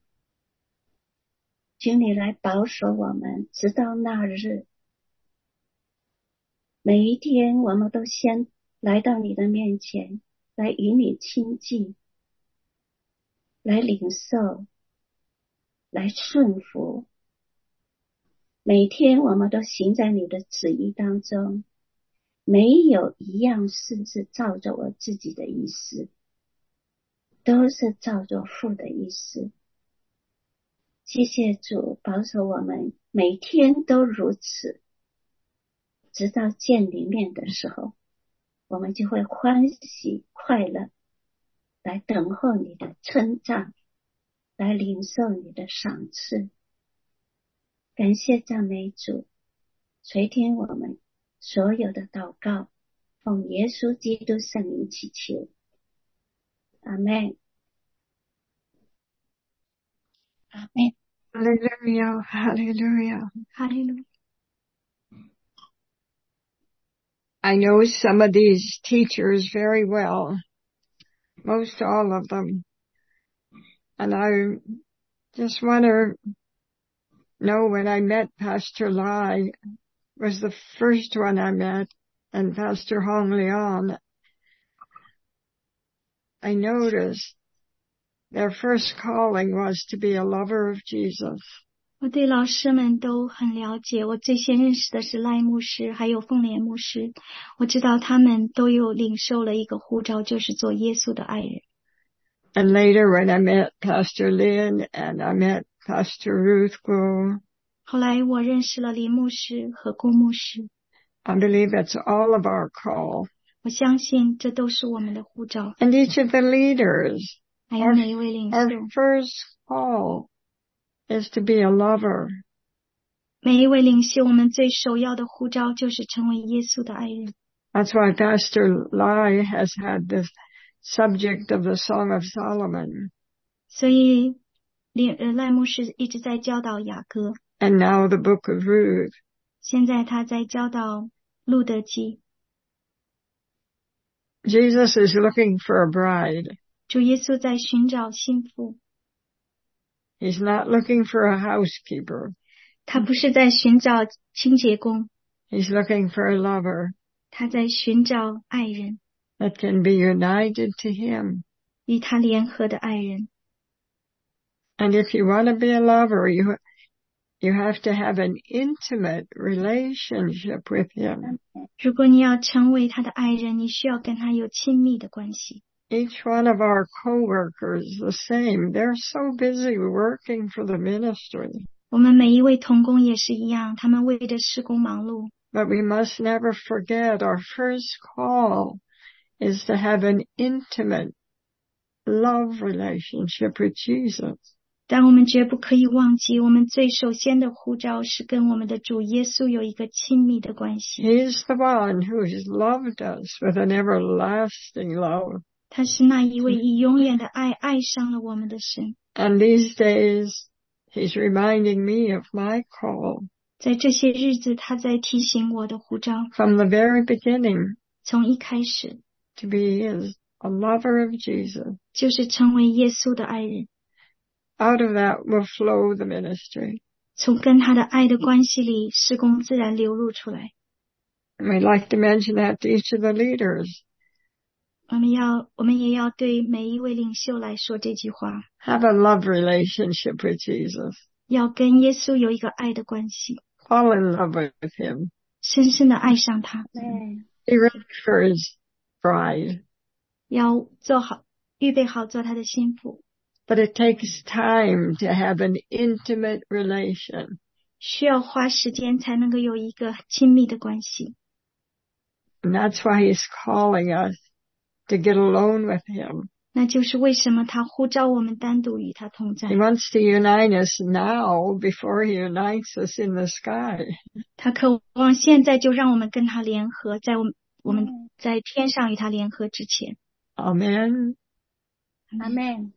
请你来保守我们，直到那日。每一天我们都先来到你的面前，来与你亲近，来领受，来顺服。每天我们都行在你的旨意当中，没有一样事是照着我自己的意思，都是照着父的意思。谢谢主保守我们每天都如此，直到见你面的时候，我们就会欢喜快乐，来等候你的称赞，来领受你的赏赐。感谢赞美主，垂听我们所有的祷告，奉耶稣基督圣名祈求，阿们，阿们。 Hallelujah, hallelujah. 哈利路亚。 I know some of these teachers very well, most all of them. And I just want to know when I met Pastor Lai, was the first one I met, and Pastor Hong Leon, I noticed their first calling was to be a lover of Jesus. 我对老师们都很了解，我最先认识的是赖牧师还有凤莲牧师，我知道他们都有领受了一个呼召，就是做耶稣的爱人。 And later when I met Pastor Lynn and I met Pastor Ruth Go, 后来我认识了林牧师和郭牧师， I believe it's all of our call. 我相信这都是我们的呼召， And each of the leaders, 还有每一位领袖， our first call is to be a lover. 每一位领袖，我们最首要的呼召就是成为耶稣的爱人。 That's why Pastor Lai has had the subject of the Song of Solomon. 所以林呃赖牧师一直在教导雅歌， And now the book of Ruth. 现在他在教导路德记。 Jesus is looking for a bride. 主耶稣在寻找新妇， He's not looking for a housekeeper. 他不是在寻找清洁工， He's looking for a lover 他在寻找爱人， that can be united to him. 与他联合的爱人。 And if you want to be a lover, you, you have to have an intimate relationship with him. 如果你要成为他的爱人，你需要跟他有亲密的关系。 Each one of our co-workers the same. They're so busy working for the ministry. 我们每一位同工也是一样，他们为着事工忙碌。 But we must never forget our first call is to have an intimate love relationship with Jesus. 但我们绝不可以忘记，我们最首先的呼召是跟我们的主耶稣有一个亲密的关系。 He's the one who has loved us with an everlasting love. 他是那一位以永远的爱爱上了我们的神。 And these days, he's reminding me of my call 在这些日子，他在提醒我的呼召， from the very beginning 从一开始 to be his, a lover of Jesus. 就是成为耶稣的爱人。 Out of that will flow the ministry. 从跟他的爱的关系里，事工自然流露出来。 And we'd like to mention that to each of the leaders. 我们要，我们也要对每一位领袖来说这句话： Have a love relationship with Jesus. 要跟耶稣有一个爱的关系， Fall in love with him. 深深的爱上他， Be ready for his bride. 要做好，预备好做他的心腹。 But it takes time to have an intimate relation. 需要花时间才能够有一个亲密的关系。 And that's why he's calling us to get alone with him. 那就是为什么他呼召我们单独与他同在。 He wants to unite us now before he unites us in the sky. 他渴望现在就让我们跟他联合，在我们我们在天上与他联合之前。 Amen. Amen.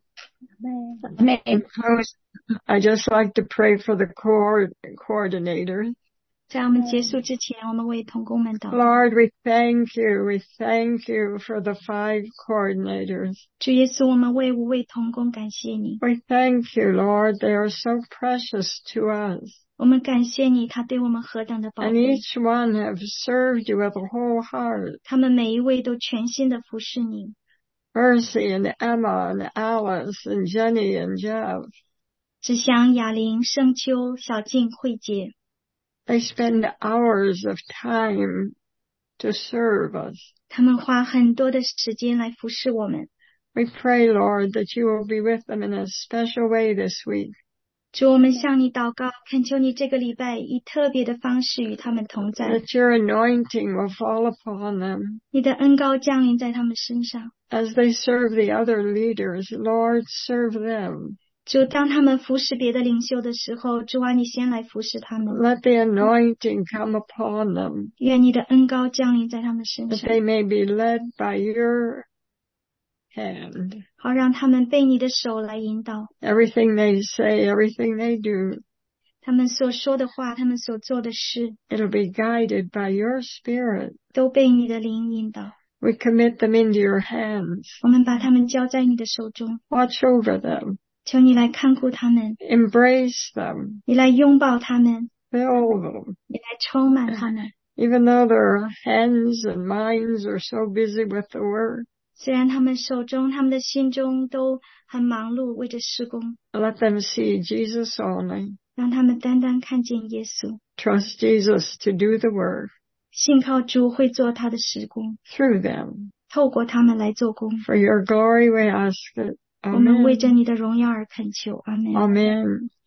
Amen. In close, I just like to pray for the co- coordinators. 在我们结束之前，我们为同工们祷告。 Lord, we thank you. We thank you for the five coordinators. 主耶稣，我们为五位同工感谢你。 We thank you, Lord. They are so precious to us. 我们感谢你，他对我们何等的宝 And 贝。 each one have served you with a whole heart. 他们每一位都全心的服侍你。 Mercy and Emma and Alice and Jenny and Jeff. 志祥、雅玲、盛秋、小静、慧姐， They spend hours of time to serve us. 他们花很多的时间来服侍我们。 We pray, Lord, that you will be with them in a special way this week. 主，我们向你祷告，恳求你这个礼拜以特别的方式与他们同在， That your anointing will fall upon them 你的恩膏降临在他们身上。 as they serve the other leaders. Lord, serve them. 主，当他们服侍别的领袖的时候，主啊，你先来服侍他们。 Let the anointing come upon them, 愿你的恩膏降临在他们身 that 上， they may be led by your hand. 好让他们被你的手来引导。 Everything they say, everything they do, 他们所说的话，他们所做的事， it'll be guided by your Spirit. 都被你的灵引导。 We commit them into your hands. 我们把他们交在你的手中， Watch over them. 求你来看顾他们， Embrace them. 你来拥抱他们， Fill them. 你来充满他们。 Even though their hands and minds are so busy with the work, 虽然他们手中、他们的心中都很忙碌，为着事工， let them see Jesus only. 让他们单单看见耶稣， Trust Jesus to do the work 信靠主会做他的事工， through them. 透过他们来做工。 For your glory we ask it. 我们为着 Amen. 你的荣耀而恳求，阿门。 Amen.